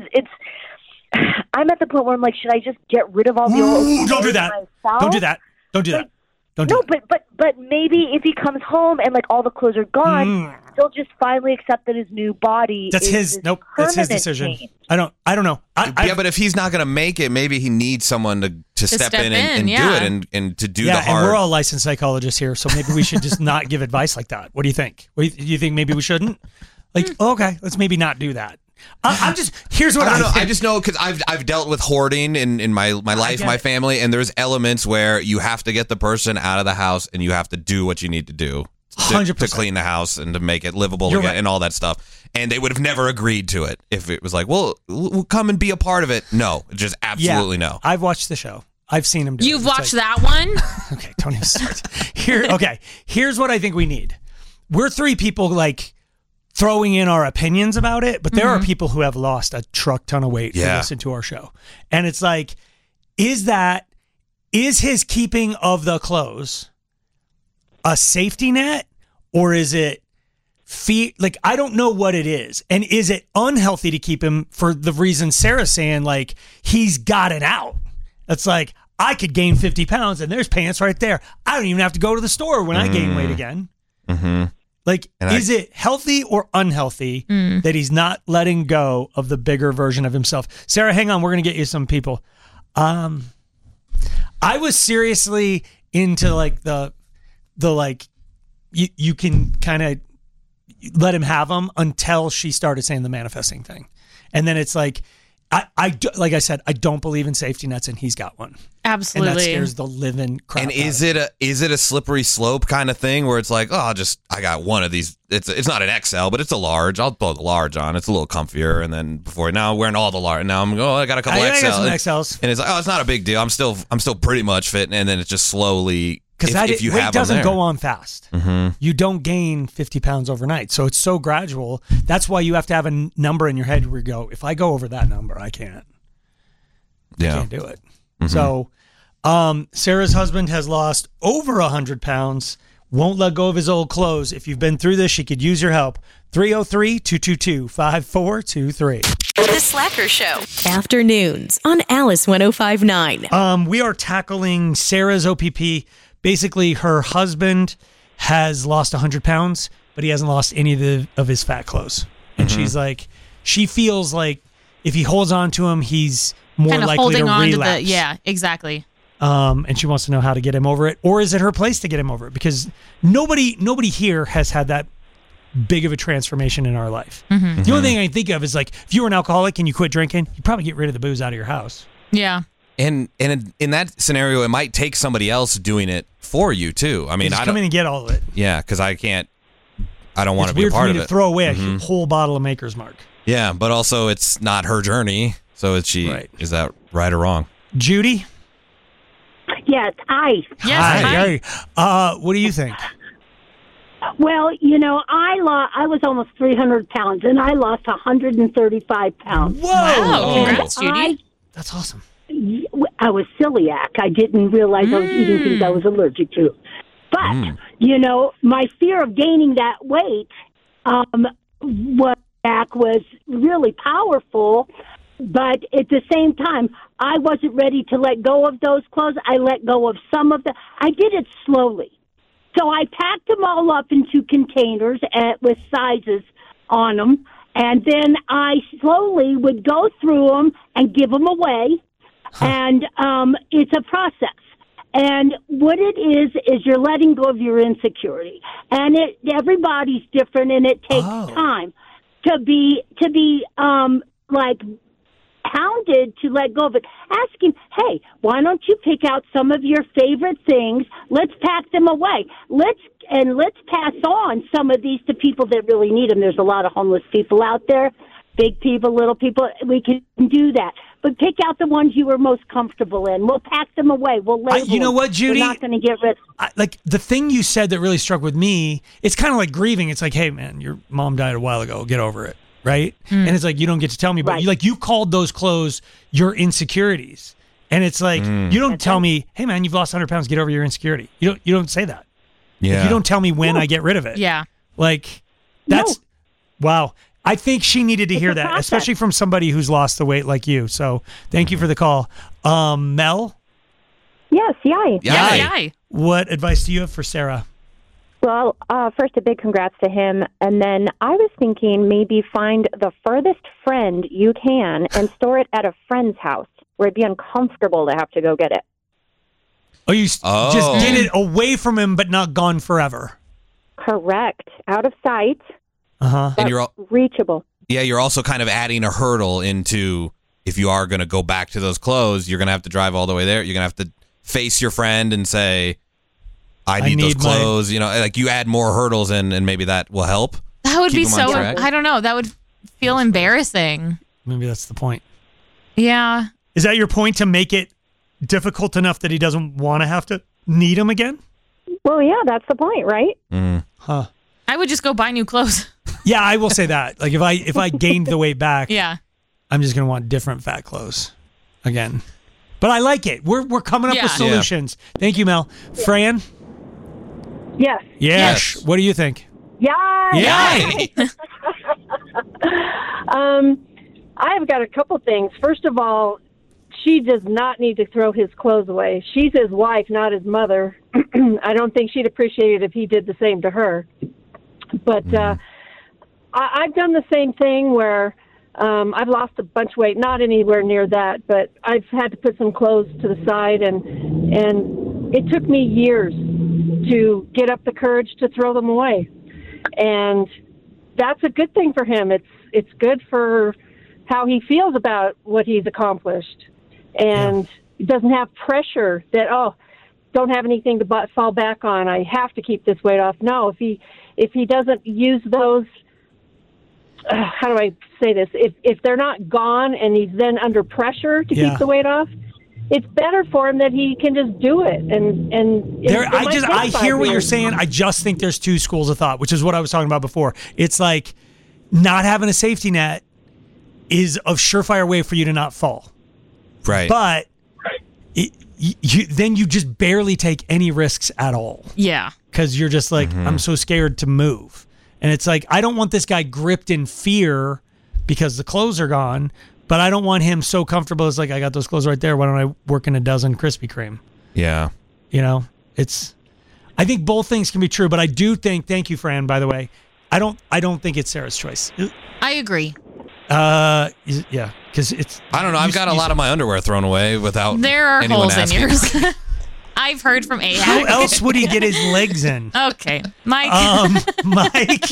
I'm at the point where I'm like, should I just get rid of all the old? Don't do that. Don't do that. Don't do that. Don't do that. But maybe if he comes home and like all the clothes are gone, he'll just finally accept that his new body. That's his decision. Change. I don't know. But if he's not going to make it, maybe he needs someone to step in and do it and to do the hard. And we're all licensed psychologists here, so maybe we should just not give advice like that. What do you think? Do you think maybe we shouldn't? Like, okay, let's maybe not do that. Here's what I don't know. I just know because I've dealt with hoarding in my life, my family, and there's elements where you have to get the person out of the house and you have to do what you need to do to clean the house and to make it livable again and all that stuff. And they would have never agreed to it if it was like, well, we'll come and be a part of it. No, just absolutely no. I've watched the show. I've seen him do it. You've watched that one? Okay, don't even start. Here's what I think we need. We're three people like throwing in our opinions about it, but there are people who have lost a truck ton of weight to listen to our show. And it's like, is his keeping of the clothes a safety net or is it like, I don't know what it is. And is it unhealthy to keep him for the reason Sarah's saying, like, he's got it out. It's like, I could gain 50 pounds and there's pants right there. I don't even have to go to the store when I gain weight again. Mm-hmm. Like, is it healthy or unhealthy that he's not letting go of the bigger version of himself? Sarah, hang on. We're going to get you some people. I was seriously into like the like, you can kind of let him have them until she started saying the manifesting thing. And then it's like, like I said, I don't believe in safety nets, and he's got one. Absolutely. And that scares the living crap. And is it a slippery slope kind of thing where it's like, oh, I got one of these. It's not an XL, but it's a large. I'll throw the large on. It's a little comfier. And then now I'm wearing all the large. Now I'm going, I got a couple XL. I got some XLs. And it's like, oh, it's not a big deal. I'm still pretty much fit. And then it's just slowly. Because weight doesn't go on fast. Mm-hmm. You don't gain 50 pounds overnight. So it's so gradual. That's why you have to have a number in your head where you go, if I go over that number, I can't. I can't do it. Mm-hmm. So Sarah's husband has lost over 100 pounds, won't let go of his old clothes. If you've been through this, she could use your help. 303-222-5423. The Slacker Show. Afternoons on Alice 105.9. We are tackling Sarah's OPP. Basically, her husband has lost 100 pounds, but he hasn't lost any of his fat clothes. And she's like, she feels like if he holds on to him, he's more kind of likely to relapse. Yeah, exactly. And she wants to know how to get him over it. Or is it her place to get him over it? Because nobody here has had that big of a transformation in our life. Mm-hmm. The only thing I think of is like, if you were an alcoholic and you quit drinking, you probably get rid of the booze out of your house. Yeah. And in that scenario, it might take somebody else doing it for you too. I mean, just come in and get all of it. Yeah, because I don't want to be a part of it. It's weird for me to throw away a whole bottle of Maker's Mark. Yeah, but also it's not her journey. So is that right or wrong? Judy? Yes, hi. Hi. What do you think? Well, I was almost 300 pounds, and I lost 135 pounds. Whoa! Wow, congrats, Judy. That's awesome. I was celiac. I didn't realize I was eating things I was allergic to. But, my fear of gaining that weight was really powerful. But at the same time, I wasn't ready to let go of those clothes. I let go of some of them. I did it slowly. So I packed them all up into containers with sizes on them. And then I slowly would go through them and give them away. And it's a process. And what it is you're letting go of your insecurity. And everybody's different, and it takes time to be hounded to let go of it. Ask him, hey, why don't you pick out some of your favorite things? Let's pack them away. Let's pass on some of these to people that really need them. There's a lot of homeless people out there, big people, little people. We can do that. But pick out the ones you were most comfortable in. We'll pack them away. We'll label You know what, Judy? We're not going to get rid like the thing you said that really struck with me, it's kind of like grieving. It's like, hey, man, your mom died a while ago. Get over it. Right? And it's like, you don't get to tell me, but you called those clothes your insecurities. And it's like, you don't tell me, hey man, you've lost 100 pounds, get over your insecurity. You don't say that. Yeah. Like, you don't tell me when I get rid of it. Yeah. Like, that's, wow. I think she needed to hear that, especially from somebody who's lost the weight like you. So thank you for the call. Mel? Yes, yay. Yay. What advice do you have for Sarah? Well, first, a big congrats to him. And then I was thinking maybe find the furthest friend you can and store it at a friend's house where it'd be uncomfortable to have to go get it. Oh, you just get it away from him, but not gone forever. Correct. Out of sight. And you're reachable. Yeah, you're also kind of adding a hurdle into if you are going to go back to those clothes, you're going to have to drive all the way there. You're going to have to face your friend and say, I need those clothes. Like you add more hurdles in, and maybe that will help. That would be so, I don't know. That would feel embarrassing. Maybe that's the point. Yeah. Is that your point, to make it difficult enough that he doesn't want to have to need them again? Well, yeah, that's the point, right? Huh. I would just go buy new clothes. Yeah, I will say that. Like if I gained the weight back, yeah, I'm just gonna want different fat clothes again. But I like it. We're coming up with solutions. Yeah. Thank you, Mel. Fran? Yes. Yes. What do you think? Yay! I've got a couple things. First of all, she does not need to throw his clothes away. She's his wife, not his mother. I don't think she'd appreciate it if he did the same to her. But I've done the same thing where I've lost a bunch of weight, not anywhere near that, but I've had to put some clothes to the side, and it took me years to get up the courage to throw them away. And that's a good thing for him. It's good for how he feels about what he's accomplished. And he doesn't have pressure that, don't have anything to fall back on. I have to keep this weight off. No, if he doesn't use those, how do I say this? If they're not gone and he's then under pressure to keep the weight off, it's better for him that he can just do it. I hear what you're saying. I just think there's two schools of thought, which is what I was talking about before. It's like not having a safety net is a surefire way for you to not fall. Right. But then you just barely take any risks at all. Yeah. Because you're just like, I'm so scared to move. And it's like, I don't want this guy gripped in fear because the clothes are gone, but I don't want him so comfortable. It's like, I got those clothes right there. Why don't I work in a dozen Krispy Kreme? Yeah. I think both things can be true, but I do think, thank you, Fran, by the way, I don't think it's Sarah's choice. I agree. Yeah, because it's. I don't know. I've got a lot of my underwear thrown away without. There are anyone holes asking. in yours. I've heard from Ahab. How else would he get his legs in? Okay, Mike. Mike.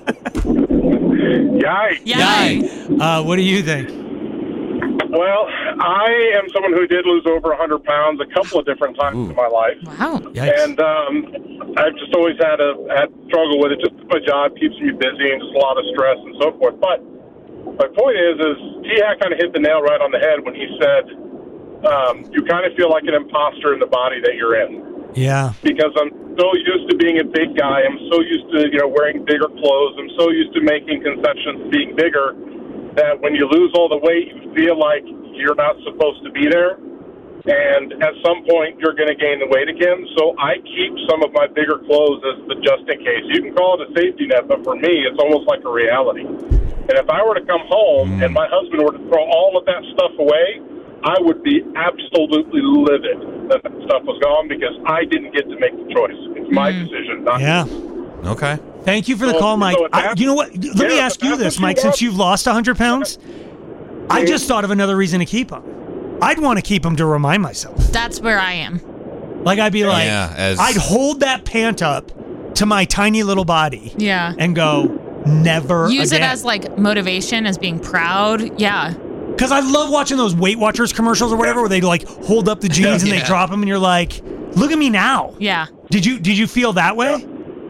Yay. What do you think? Well, I am someone who did lose over 100 pounds a couple of different times in my life. Wow. Yikes. And I've just always had struggle with it. Just my job keeps me busy and just a lot of stress and so forth. But my point is T-Hack kind of hit the nail right on the head when he said, you kind of feel like an imposter in the body that you're in. Yeah. Because I'm so used to being a big guy. I'm so used to, wearing bigger clothes. I'm so used to making concessions, being bigger, that when you lose all the weight, you feel like you're not supposed to be there. And at some point, you're going to gain the weight again. So I keep some of my bigger clothes as the just in case. You can call it a safety net, but for me, it's almost like a reality. And if I were to come home and my husband were to throw all of that stuff away, I would be absolutely livid that stuff was gone because I didn't get to make the choice. It's my decision, not his. Okay. Thank you for the call, Mike. You know what? Let me ask you this, Mike. Since you've lost 100 pounds, I just thought of another reason to keep them. I'd want to keep them to remind myself. That's where I am. Like, I'd be like, I'd hold that pant up to my tiny little body. Yeah. And go, never Use again. it as like motivation, as being proud. Yeah. Because I love watching those Weight Watchers commercials or whatever, where they like hold up the jeans and they drop them, and you're like, "Look at me now." Yeah. Did you feel that way?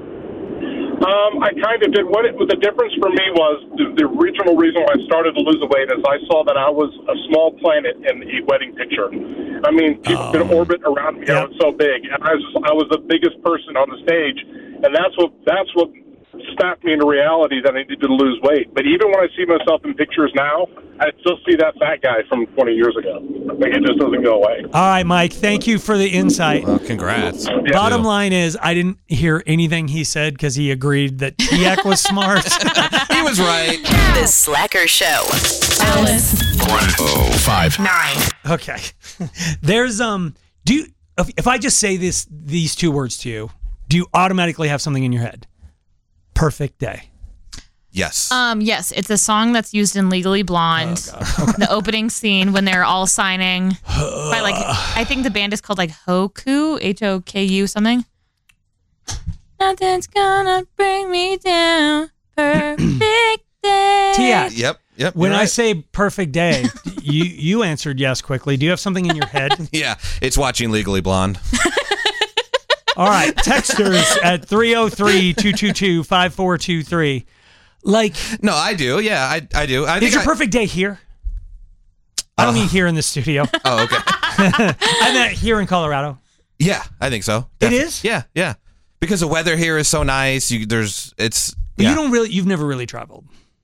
I kind of did. The difference for me was the original reason why I started to lose the weight is I saw that I was a small planet in the wedding picture. I mean, people could orbit around me. I was so big, and I was the biggest person on the stage, and that's what snapped me into reality that I needed to lose weight. But even when I see myself in pictures now, I still see that fat guy from 20 years ago. Like, it just doesn't go away. All right, Mike. Thank you for the insight. Well, congrats. Bottom line is, I didn't hear anything he said because he agreed that Tiak was smart. He was right. The Slacker Show. Alice. 105.9. Okay. There's if I just say these two words to you, do you automatically have something in your head? Perfect day. Yes. Yes, it's a song that's used in Legally Blonde. The opening scene when they're all signing by I think the band is called Hoku, Hoku something. Nothing's gonna bring me down. Perfect day. Tiak. Yep. When I say perfect day, you answered yes quickly. Do you have something in your head? Yeah, it's watching Legally Blonde. All right, texters at 303-222-5423. No, I do. Yeah, I do. Is your perfect day here? I don't mean here in the studio. Oh, okay. I meant here in Colorado. Yeah, I think so. It is? Yeah. Because the weather here is so nice. You've never really traveled.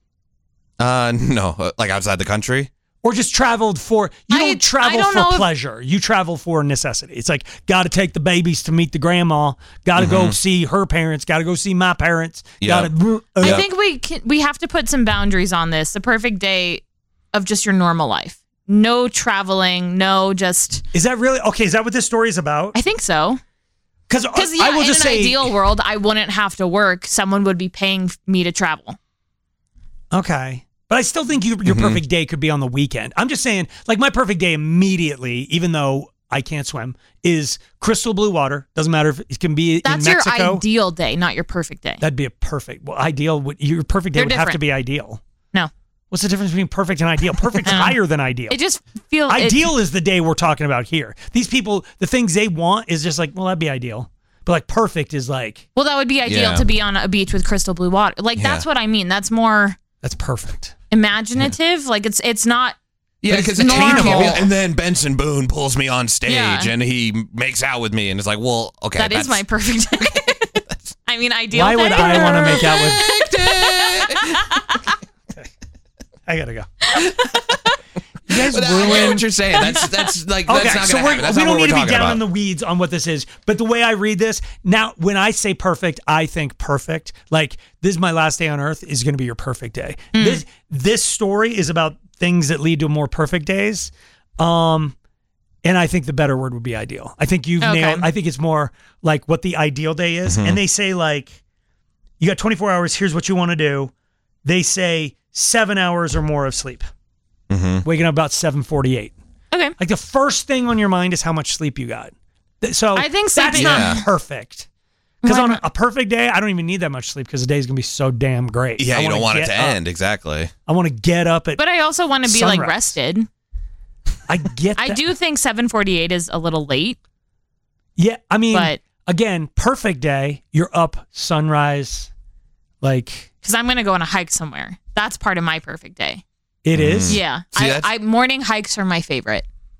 No, outside the country. Or just traveled for, you don't travel for pleasure. You travel for necessity. It's like, got to take the babies to meet the grandma. Got to go see her parents. Got to go see my parents. I think we have to put some boundaries on this. The perfect day of just your normal life. No traveling, no just... Is that really... Okay, is that what this story is about? I think so. Because I will just say... in an ideal world, I wouldn't have to work. Someone would be paying me to travel. Okay. But I still think your perfect day could be on the weekend. I'm just saying, my perfect day immediately, even though I can't swim, is crystal blue water. Doesn't matter if it can be in Mexico. That's your ideal day, not your perfect day. That'd be a perfect... Well, your perfect day would have to be ideal. No. What's the difference between perfect and ideal? Perfect's higher than ideal. It just feels... Ideal is the day we're talking about here. These people, the things they want is just that'd be ideal. But perfect is well, that would be ideal to be on a beach with crystal blue water. That's what I mean. That's more... That's perfect. Imaginative. It's not... Yeah, because it's attainable. And then Benson Boone pulls me on stage and he makes out with me and it's well, okay. That is my perfect day. I mean, ideal Why day. would I want to make out with... Okay. I gotta go. You guys ruin what you're saying. That's okay, that's not so gonna happen. That's we not don't what need we're to be down about. in the weeds on what this is. But the way I read this now, when I say perfect, I think perfect. This is my last day on earth is going to be your perfect day. This story is about things that lead to more perfect days. And I think the better word would be ideal. I think you've nailed. I think it's more like what the ideal day is. And they say you got 24 hours. Here's what you want to do. They say 7 hours or more of sleep. Waking up about 7:48. Okay. The first thing on your mind is how much sleep you got. So I think that's not perfect. Because on a perfect day, I don't even need that much sleep because the day's going to be so damn great. Yeah, you don't want it to end. Exactly. I want to get up at But I also want to be sunrise. Rested. I get that. I do think 7:48 is a little late. Yeah, I mean, again, perfect day, you're up, sunrise, Because I'm going to go on a hike somewhere. That's part of my perfect day. It is? Yeah. Morning hikes are my favorite.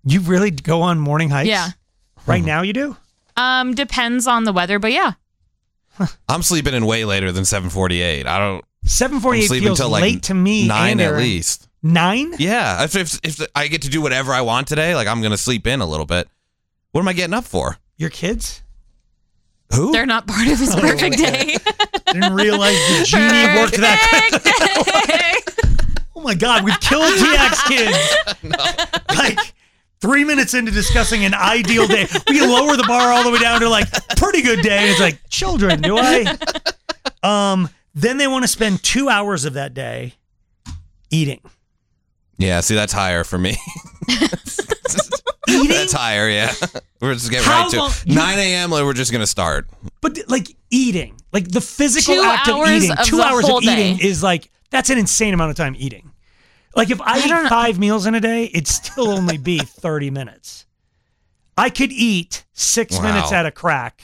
You really go on morning hikes? Yeah. Right now you do? Depends on the weather, but yeah. I'm sleeping in way later than 7:48. I don't. 7:48 sleeping feels until like late to me. 9 and at Aaron. least. 9? Yeah. If I get to do whatever I want today, like I'm gonna sleep in a little bit. What am I getting up for? Your kids? Who? They're not part of his perfect day. Didn't realize the genie worked that quick. Oh my God, we've killed TX kids. Like 3 minutes into discussing an ideal day, we lower the bar all the way down to like pretty good day. And it's like, children, do I? Then they want to spend 2 hours of that day eating. Yeah, see, that's higher for me. Eating? That's higher, yeah. We're just getting How right to long- 9 a.m. We're just gonna start. But like eating, like the physical 2 act of hours eating, of 2 the hours whole of eating day. is like, that's an insane amount of time eating. Like if I eat 5 meals in a day, it'd still only be 30 minutes. I could eat 6 minutes at a crack.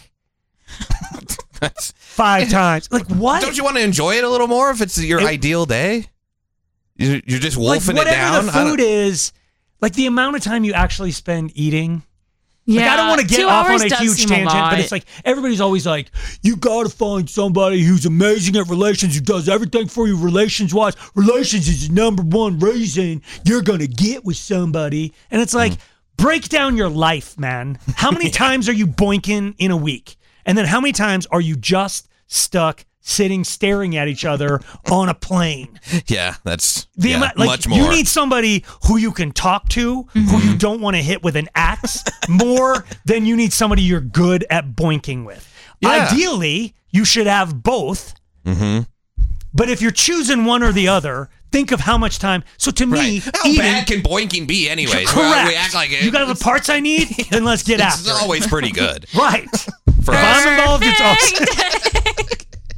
5 times. Like what? Don't you want to enjoy it a little more if it's your ideal day? You're just wolfing like it down. whatever the food is, like the amount of time you actually spend eating. Like, I don't want to get 2 off hours on a does huge seem tangent, lot. but it's like everybody's always like, you got to find somebody who's amazing at relations, who does everything for you relations-wise. Relations is the number one reason you're going to get with somebody. And it's like, break down your life, man. How many times are you boinking in a week? And then how many times are you just stuck sitting staring at each other on a plane? Yeah, that's Much more. You need somebody who you can talk to, who you don't want to hit with an axe, more than you need somebody you're good at boinking with. Yeah. Ideally, you should have both. Mm-hmm. But if you're choosing one or the other, think of how much time. So to me, How eating, bad can boinking be anyways? correct. We act like it. You got the parts I need, then let's get It's after it. always pretty good. Right. For If us. I'm involved, it's awesome.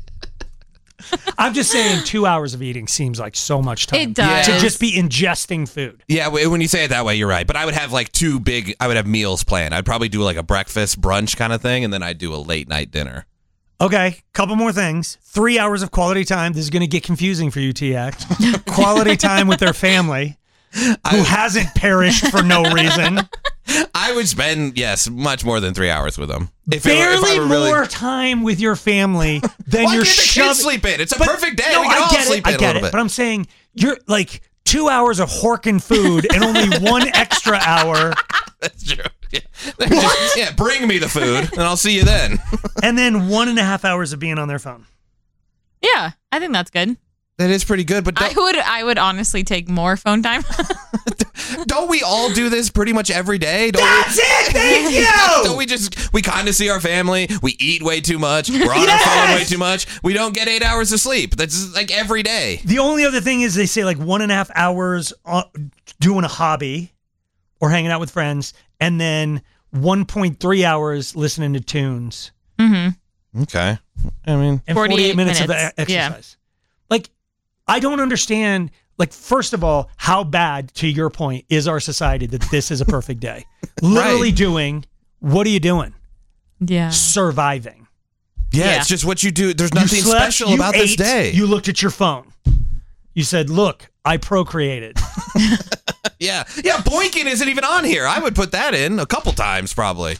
I'm just saying 2 hours of eating seems like so much time. It does. To just be ingesting food. Yeah, when you say it that way, you're right. But I would have like I would have meals planned. I'd probably do like a breakfast, brunch kind of thing, and then I'd do a late night dinner. Okay, couple more things. 3 hours of quality time. This is going to get confusing for you, TX. Quality time with their family, who hasn't perished for no reason. I would spend, much more than 3 hours with them. Barely more time with your family than Why you're can't the kids shoving. sleep in? It's a perfect day. No, We can all I get sleep it. in I a get little it. bit. But I'm saying you're like 2 hours of horking food and only 1 extra hour. That's true. Yeah. Bring me the food, and I'll see you then. And then 1.5 hours of being on their phone. Yeah, I think that's good. That is pretty good, but I would honestly take more phone time. don't we all do this pretty much every day? That's it! Thank you! Don't we kind of see our family? We eat way too much. We're on our phone way too much. We don't get 8 hours of sleep. That's like every day. The only other thing is they say like 1.5 hours doing a hobby or hanging out with friends, and then 1.3 hours listening to tunes. Mm-hmm. Okay. I mean, and 48 minutes of exercise. Yeah. Like, I don't understand. Like, first of all, how bad, to your point, is our society that this is a perfect day? Literally doing, what are you doing? Yeah. Surviving. Yeah, it's just what you do. There's nothing You slept, special you about this ate, day. You looked at your phone. You said, look, I procreated. Yeah, boinking isn't even on here. I would put that in a couple times probably.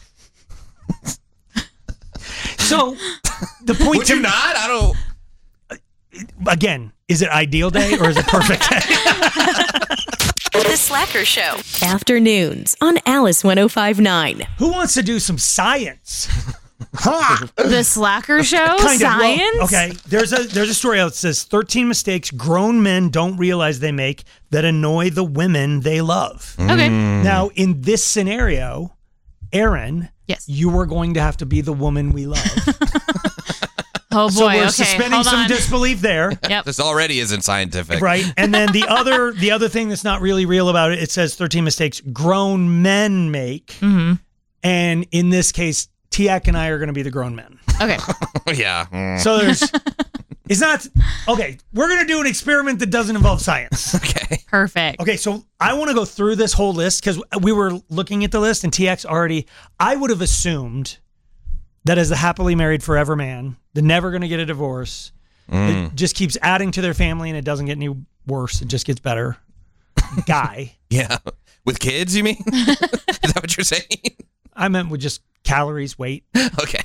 So, the point Would you not? I don't. Again, is it ideal day or is it perfect day? The Slacker Show. Afternoons on Alice 105.9. Who wants to do some science? The Slacker Show? Kind of. Well, Science? okay, there's a story out that says 13 mistakes grown men don't realize they make that annoy the women they love. Okay. Now, in this scenario, Aaron, yes, you are going to have to be the woman we love. Oh boy, so we're okay, suspending hold some on. disbelief there. Yep. This already isn't scientific. Right. And then the other thing that's not really real about it, it says 13 mistakes grown men make. Mm-hmm. And in this case, Tiak and I are going to be the grown men. Okay. Yeah. So it's not, okay, we're going to do an experiment that doesn't involve science. Okay. Perfect. Okay, so I want to go through this whole list because we were looking at the list and TX already, I would have assumed that as the happily married forever man, the never going to get a divorce, it just keeps adding to their family and it doesn't get any worse. It just gets better. Guy. Yeah. With kids, you mean? Is that what you're saying? I meant with just calories, weight. Okay.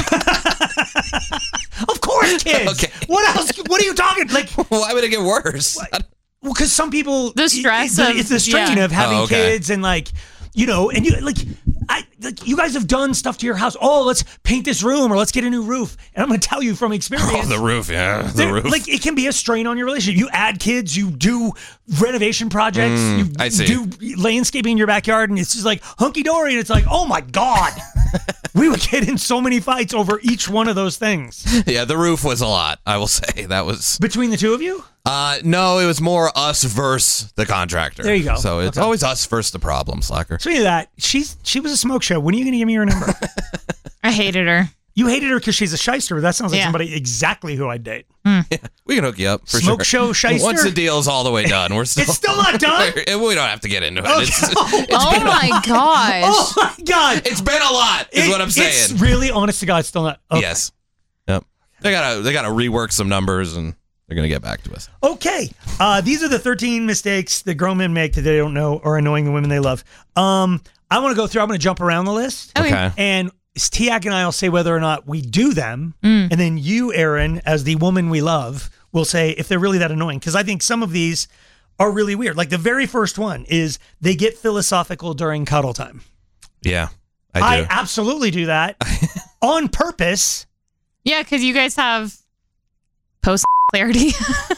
Of course, kids. Okay. What else? What are you talking? Like, why would it get worse? Well, because some people, the stress it's the strain of having kids and like, and you like you guys have done stuff to your house. Oh, let's paint this room or let's get a new roof. And I'm going to tell you from experience. Oh, the roof, yeah. The roof. Like, it can be a strain on your relationship. You add kids, you do renovation projects, I see. do landscaping in your backyard, and it's just like hunky-dory, and it's like, oh my God. We would get in so many fights over each one of those things. Yeah, the roof was a lot, I will say. That was... Between the two of you? No, it was more us versus the contractor. There you go. So it's always us versus the problem, Slacker. Speaking of that, she was a smoke show. When are you going to give me her number? I hated her. You hated her because she's a shyster. That sounds like somebody exactly who I'd date. Yeah, we can hook you up for Smoke sure. show shyster? Once the deal's all the way done, we're still... It's still not done? We don't have to get into it. Okay. Oh my gosh. Oh my God. It's been a lot, is what I'm saying. It's really, honest to God, still not. Okay. Yes. Yep. They gotta rework some numbers and they're gonna get back to us. Okay. These are the 13 mistakes that grown men make that they don't know are annoying the women they love. I want to go through. I'm going to jump around the list. Okay. And Tiak and I will say whether or not we do them, and then you, Aaron, as the woman we love, will say if they're really that annoying. Because I think some of these are really weird. Like the very first one is they get philosophical during cuddle time. Yeah, I do. I absolutely do that on purpose. Yeah, because you guys have post clarity.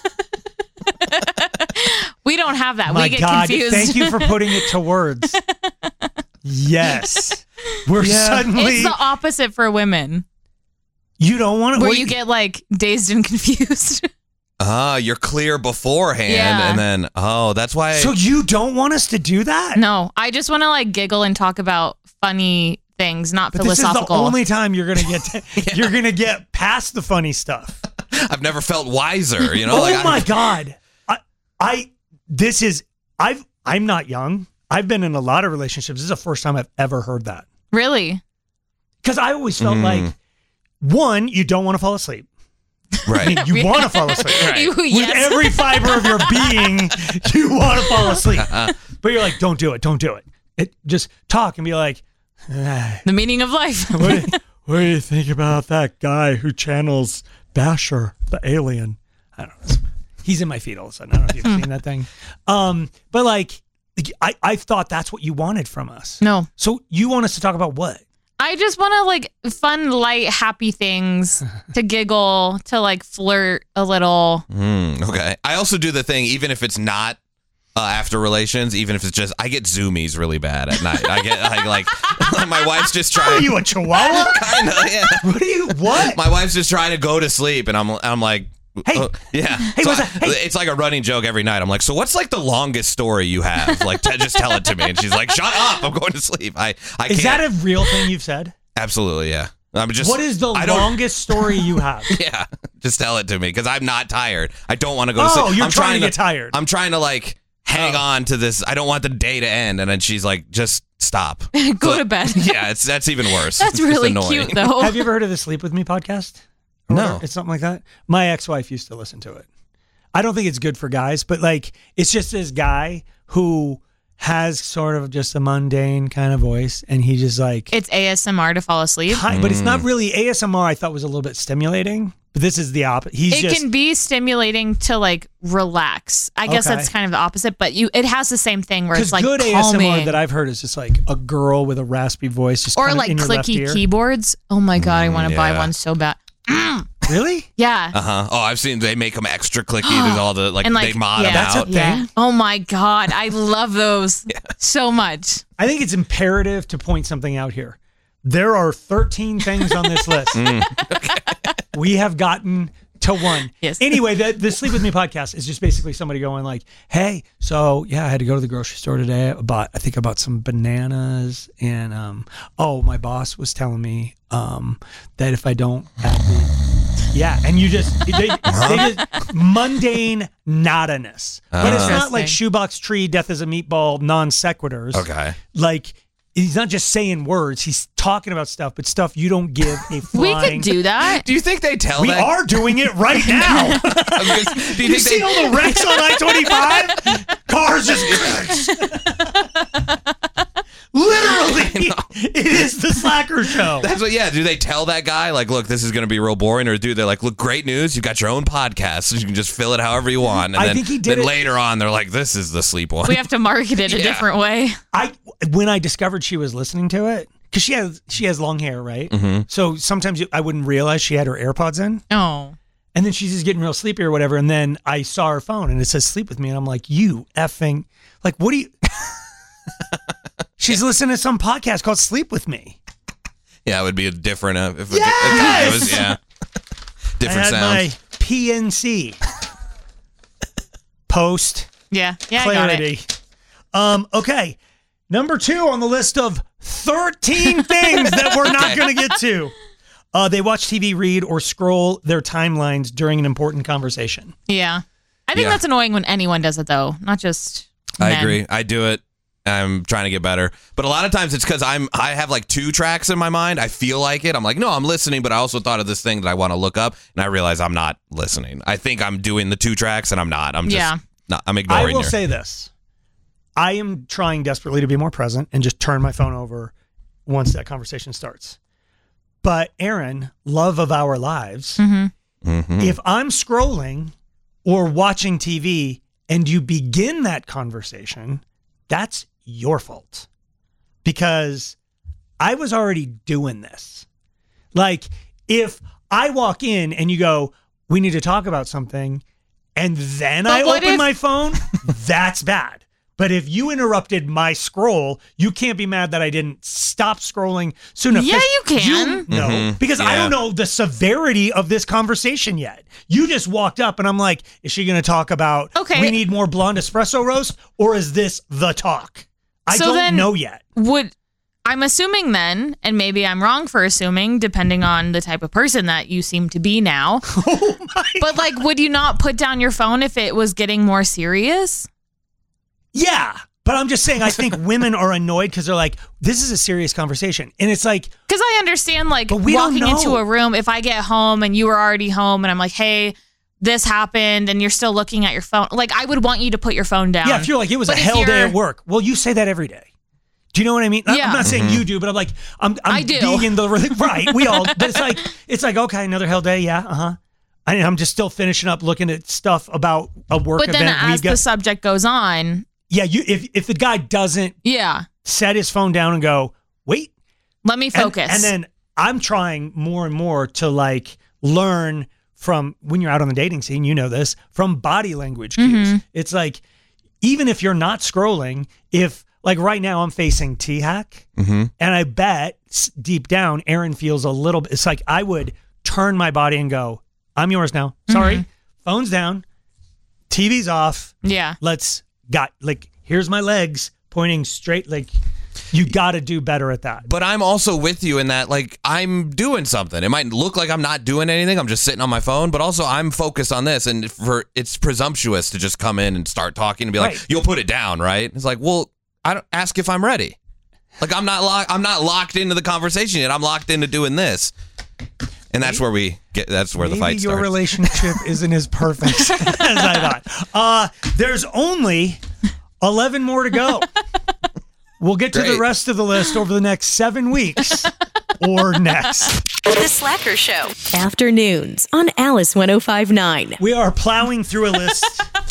We don't have that. My We get God, confused. thank you for putting it to words. Yes. We're suddenly... It's the opposite for women. You don't want to... Where you get like dazed and confused. You're clear beforehand, Yeah. and then that's why. So you don't want us to do that? No, I just want to like giggle and talk about funny things, not But philosophical. this is the only time you're gonna get you're gonna get past the funny stuff. I've never felt wiser. Oh my God! I'm not young. I've been in a lot of relationships. This is the first time I've ever heard that. Really? Because I always felt like, one, you don't want to fall asleep. Right. I mean, you want to fall asleep. Right. With every fiber of your being, you want to fall asleep. But you're like, don't do it. Don't do it. Just talk and be like, the meaning of life. What do you think about that guy who channels Basher, the alien? I don't know. He's in my feed all of a sudden. I don't know if you've seen that thing. But like, I thought that's what you wanted from us. No. So you want us to talk about what? I just want to like fun, light, happy things to giggle, to like flirt a little. Okay. I also do the thing, even if it's not after relations, even if it's just, I get zoomies really bad at night. I get like my wife's just trying. Are you a chihuahua? Kind of, yeah. What? My wife's just trying to go to sleep, and I'm like, hey, yeah. Hey, so what's that? Hey. It's like a running joke every night. I'm like, so what's like the longest story you have? Like, just tell it to me. And she's like, shut up, I'm going to sleep. I can't. Is that a real thing you've said? Absolutely, yeah. I'm just. What is the longest story you have? Yeah, just tell it to me because I'm not tired. I don't want to go to sleep. You're I'm trying to get tired. I'm trying to like hang on to this. I don't want the day to end. And then she's like, just stop. Go to bed. Yeah, that's even worse. That's It's really annoying. cute though. Have you ever heard of the Sleep With Me podcast? Or No. whatever? It's something like that. My ex-wife used to listen to it. I don't think it's good for guys, but like it's just this guy who has sort of just a mundane kind of voice, and he just like It's ASMR to fall asleep. but it's not really ASMR. I thought was a little bit stimulating, but this is the opposite. It can be stimulating to like relax. I guess Okay. that's kind of the opposite, but it has the same thing where it's like good calming. ASMR that I've heard is just like a girl with a raspy voice, just or kind of like in your left clicky ear. keyboards. Oh my God, I want to buy yeah. one so bad. Really? Yeah. Oh, I've seen they make them extra clicky. There's all the like And they mod them That's a out. thing. Yeah. Oh my God, I love those so much. I think it's imperative to point something out here. There are 13 things on this list. We have gotten to one. Yes. Anyway, the Sleep With Me podcast is just basically somebody going like, hey, so yeah, I had to go to the grocery store today. I think I bought some bananas, and my boss was telling me that if I don't have and you just they just mundane nottiness. But it's not like shoebox tree, death is a meatball, non sequiturs. Okay. Like he's not just saying words, he's talking about stuff, but stuff you don't give a We flying. could do that. Do you think they tell We that? are doing it right now. Do You see all the wrecks on I-25? Cars just Slacker show. That's what. Yeah. Do they tell that guy like, look, this is going to be real boring, or do they like, look, great news, you got your own podcast, so you can just fill it however you want? And I think he did then it. later on, they're like, this is the sleep one. We have to market it a different way. When I discovered she was listening to it, because she has long hair, right? Mm-hmm. So sometimes I wouldn't realize she had her AirPods in. Oh. And then she's just getting real sleepy or whatever. And then I saw her phone and it says sleep with me. And I'm like, you effing, like, what do you? She's listening to some podcast called Sleep With Me. Yeah, it would be a different. If Yes! it was, yeah. Different I had sounds. my PNC. Post. Yeah. Yeah, Clarity. I got it. Okay. Number 2 on the list of 13 things that we're not going to get to. They watch TV, read, or scroll their timelines during an important conversation. Yeah. I think that's annoying when anyone does it, though, not just I men. agree. I do it. I'm trying to get better. But a lot of times it's because I have like 2 tracks in my mind. I feel like it. I'm like, no, I'm listening, but I also thought of this thing that I want to look up, and I realize I'm not listening. I think I'm doing the 2 tracks, and I'm not. I'm just not. I'm ignoring I will your- say this. I am trying desperately to be more present and just turn my phone over once that conversation starts. But Aaron, love of our lives, if I'm scrolling or watching TV and you begin that conversation, that's your fault. Because I was already doing this. Like, if I walk in and you go, we need to talk about something, and then I open my phone, that's bad. But if you interrupted my scroll, you can't be mad that I didn't stop scrolling soon enough. Yeah, you can. No, because I don't know the severity of this conversation yet. You just walked up and I'm like, is she going to talk about, we need more blonde espresso roast, or is this the talk? I don't know yet. I'm assuming then, and maybe I'm wrong for assuming, depending on the type of person that you seem to be now. But like, would you not put down your phone if it was getting more serious? Yeah, but I'm just saying, I think women are annoyed because they're like, this is a serious conversation. And it's like... Because I understand, like, we don't walking know. into a room, if I get home and you were already home and I'm like, hey, this happened, and you're still looking at your phone. Like, I would want you to put your phone down. Yeah, if you're like, it was a hell day at work. Well, you say that every day. Do you know what I mean? Yeah. I'm not saying you do, but I'm like, I do. being in the... Right, we all... But it's like, okay, another hell day, yeah, I'm just still finishing up looking at stuff about a work But event. then as the subject goes on... Yeah, if the guy doesn't set his phone down and go, wait. Let me focus. And then I'm trying more and more to like learn from when you're out on the dating scene, you know this, from body language cues. It's like, even if you're not scrolling, if like right now I'm facing T-Hack, and I bet deep down Aaron feels a little bit, it's like I would turn my body and go, I'm yours now. Sorry. Phone's down. TV's off. Yeah. Here's my legs pointing straight. Like, you got to do better at that. But I'm also with you in that, like, I'm doing something. It might look like I'm not doing anything. I'm just sitting on my phone, but also I'm focused on this. And it's presumptuous to just come in and start talking and be like, you'll put it down, right? It's like, well, I don't ask if I'm ready. Like, I'm not locked into the conversation yet. I'm locked into doing this. And that's where that's where the fight starts. Maybe your relationship isn't as perfect as I thought. There's only 11 more to go. We'll get to the rest of the list over the next 7 weeks or next. The Slacker Show. Afternoons on Alice 105.9. We are plowing through a list.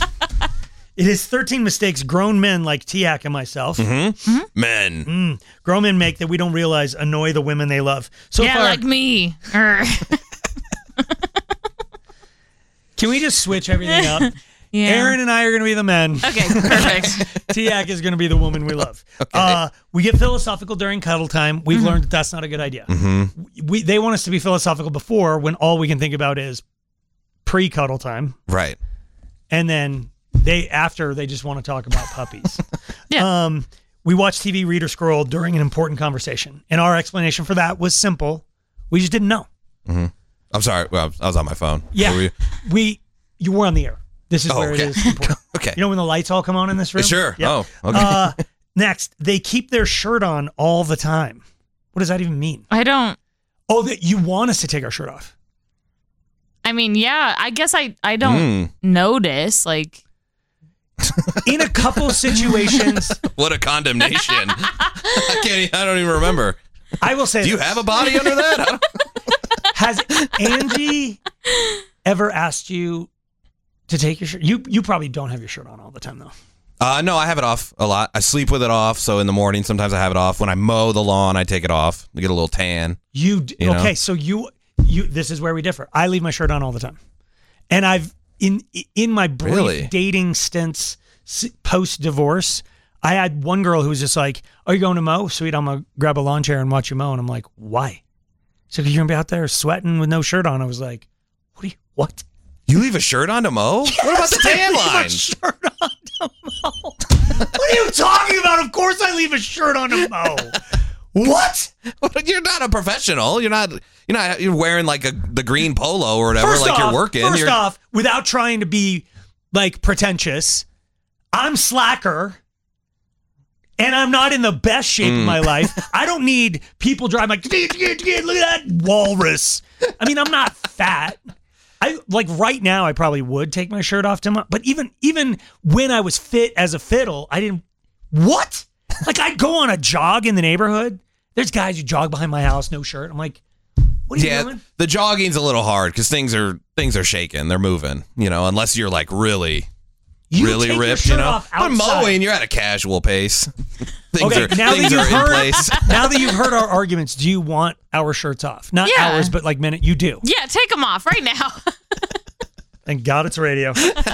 It is 13 mistakes grown men like T-Hack and myself. Men. Grown men make that we don't realize annoy the women they love. So yeah, far, like me. Can we just switch everything up? Yeah. Aaron and I are going to be the men. Okay, perfect. T-Hack is going to be the woman we love. Okay. We get philosophical during cuddle time. We've learned that that's not a good idea. They want us to be philosophical before, when all we can think about is pre-cuddle time. Right. And then after they just want to talk about puppies. We watch TV, read, or scroll during an important conversation. And our explanation for that was simple. We just didn't know. I'm sorry. Well, I was on my phone. Yeah. You were on the air. This is where it is important. Okay. You know when the lights all come on in this room? Sure. Yeah. Oh, okay. Next, they keep their shirt on all the time. What does that even mean? I don't. Oh, that you want us to take our shirt off. I mean, yeah, I guess I don't notice. Like, in a couple situations. What a condemnation. I don't even remember. I will say Do you this. have a body under that? I don't- Has Angie ever asked you to take your shirt? You probably don't have your shirt on all the time, though. No, I have it off a lot. I sleep with it off, so in the morning sometimes I have it off. When I mow the lawn, I take it off to get a little tan. Okay, so you this is where we differ. I leave my shirt on all the time. And I've in my brief Really? dating stints post divorce, I had one girl who was just like, "Are you going to mow? Sweet, I'm gonna grab a lawn chair and watch you mow." And I'm like, "Why?" So you're gonna be out there sweating with no shirt on. I was like, "What? You leave a shirt on to mow? What about the tan lines? What are you talking about? Of course I leave a shirt on to mow. What? You're not a professional. You're wearing like the green polo or whatever, you're working. First off, without trying to be like pretentious, I'm slacker. And I'm not in the best shape of my life. I don't need people driving like, look at that walrus. I mean, I'm not fat. I like right now I probably would take my shirt off but even when I was fit as a fiddle, I didn't. What? Like I'd go on a jog in the neighborhood. There's guys who jog behind my house, no shirt. I'm like, what are you doing? The jogging's a little hard because things are shaking. They're moving, unless you're like really take your ripped, shirt off But outside. mowing, you're at a casual pace. Things Okay, are now in place. Now that you've heard our arguments, do you want our shirts off? Not Yeah. ours, but like minute. You do. Yeah, take them off right now. Thank God it's radio.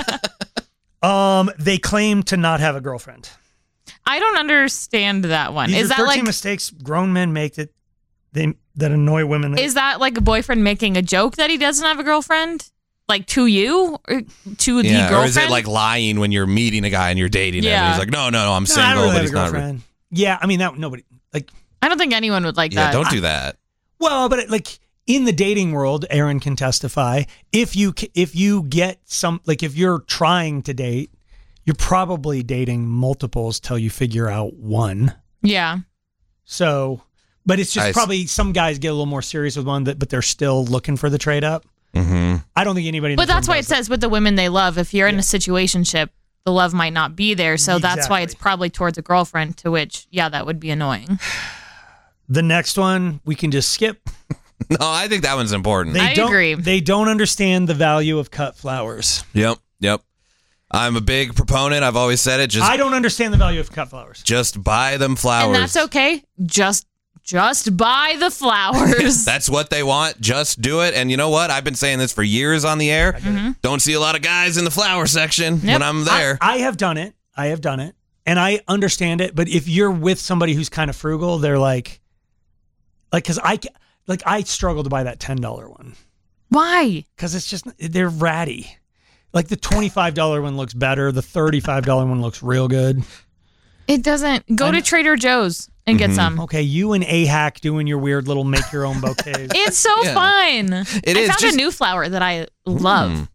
They claim to not have a girlfriend. I don't understand that one. These Is are that 13 like mistakes grown men make that annoy women? is that like a boyfriend making a joke that he doesn't have a girlfriend? Like to you or to the girlfriend? Or is it like lying when you're meeting a guy and you're dating him? And he's like, no, I'm single, I don't really but have he's a not. girlfriend. Yeah, I mean that nobody like. I don't think anyone would like Yeah, that. don't do that. Well, but like in the dating world, Aaron can testify. If you get some, like if you're trying to date, you're probably dating multiples till you figure out one. Yeah. So, but it's just probably some guys get a little more serious with one, but they're still looking for the trade up. Mm-hmm. I don't think anybody. in But this that's room why it does that. says with the women they love, if you're in a situationship, the love might not be there. So that's why it's probably towards a girlfriend, to which, yeah, that would be annoying. The next one we can just skip. No, I think that one's important. I agree. They don't understand the value of cut flowers. Yep. I'm a big proponent. I've always said it. I don't understand the value of cut flowers. Just buy them flowers. And that's okay. Just buy the flowers. That's what they want. Just do it. And you know what? I've been saying this for years on the air. Mm-hmm. Don't see a lot of guys in the flower section when I'm there. I have done it. And I understand it. But if you're with somebody who's kind of frugal, they're like, because I struggle to buy that $10 one. Why? Because it's just, they're ratty. Like the $25 one looks better. The $35 one looks real good. It doesn't. Go to Trader Joe's and get some. Okay, you and A-Hack doing your weird little make your own bouquets. It's so fun. It I is found just- a new flower that I love.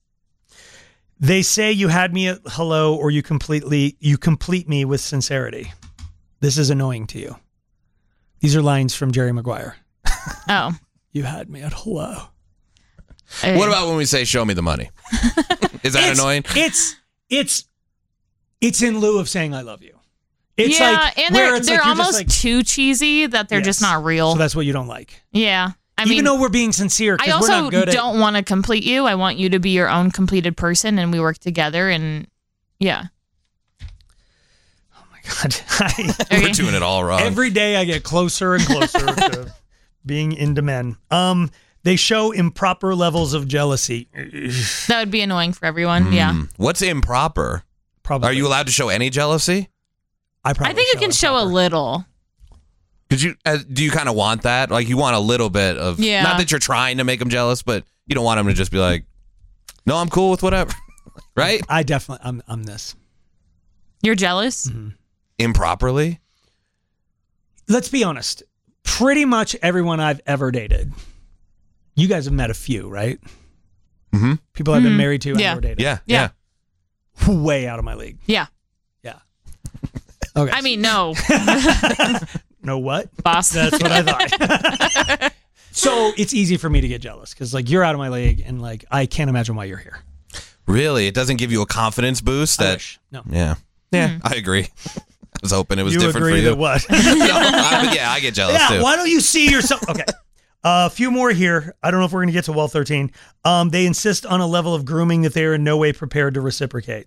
They say you had me at hello or you complete me with sincerity. This is annoying to you. These are lines from Jerry Maguire. Oh. You had me at hello. What about when we say show me the money? Is that annoying? It's in lieu of saying I love you. It's yeah, like and where they're it's like you're almost just like, too cheesy that they're just Yes. not real. So that's what you don't like. Yeah. I Even mean, though we're being sincere, I 'cause we're also not good at don't want to complete you. I want you to be your own completed person and we work together and yeah. God. We're doing it all wrong. Every day I get closer and closer to being into men. They show improper levels of jealousy. That would be annoying for everyone. Yeah. What's improper? Probably. Are you allowed to show any jealousy? I think you can show a little. Could you? Do you kind of want that? Like you want a little bit of? Yeah. Not that you're trying to make them jealous, but you don't want them to just be like, "No, I'm cool with whatever." Right? I definitely. I'm this. You're jealous? Mm-hmm. Improperly? Let's be honest. Pretty much everyone I've ever dated. You guys have met a few, right? Mm-hmm. People I've been married to Yeah. and or dated. Yeah. Way out of my league. Yeah. Yeah. Okay. I mean, no. No what? Boss. That's what I thought. So it's easy for me to get jealous because like you're out of my league and like I can't imagine why you're here. Really? It doesn't give you a confidence boost? I That wish. No. Yeah. Yeah. I agree. was hoping it was you different agree for you. That what? Yeah, I get jealous too. Why don't you see yourself? Okay. A few more here. I don't know if we're going to get to well 13. They insist on a level of grooming that they are in no way prepared to reciprocate.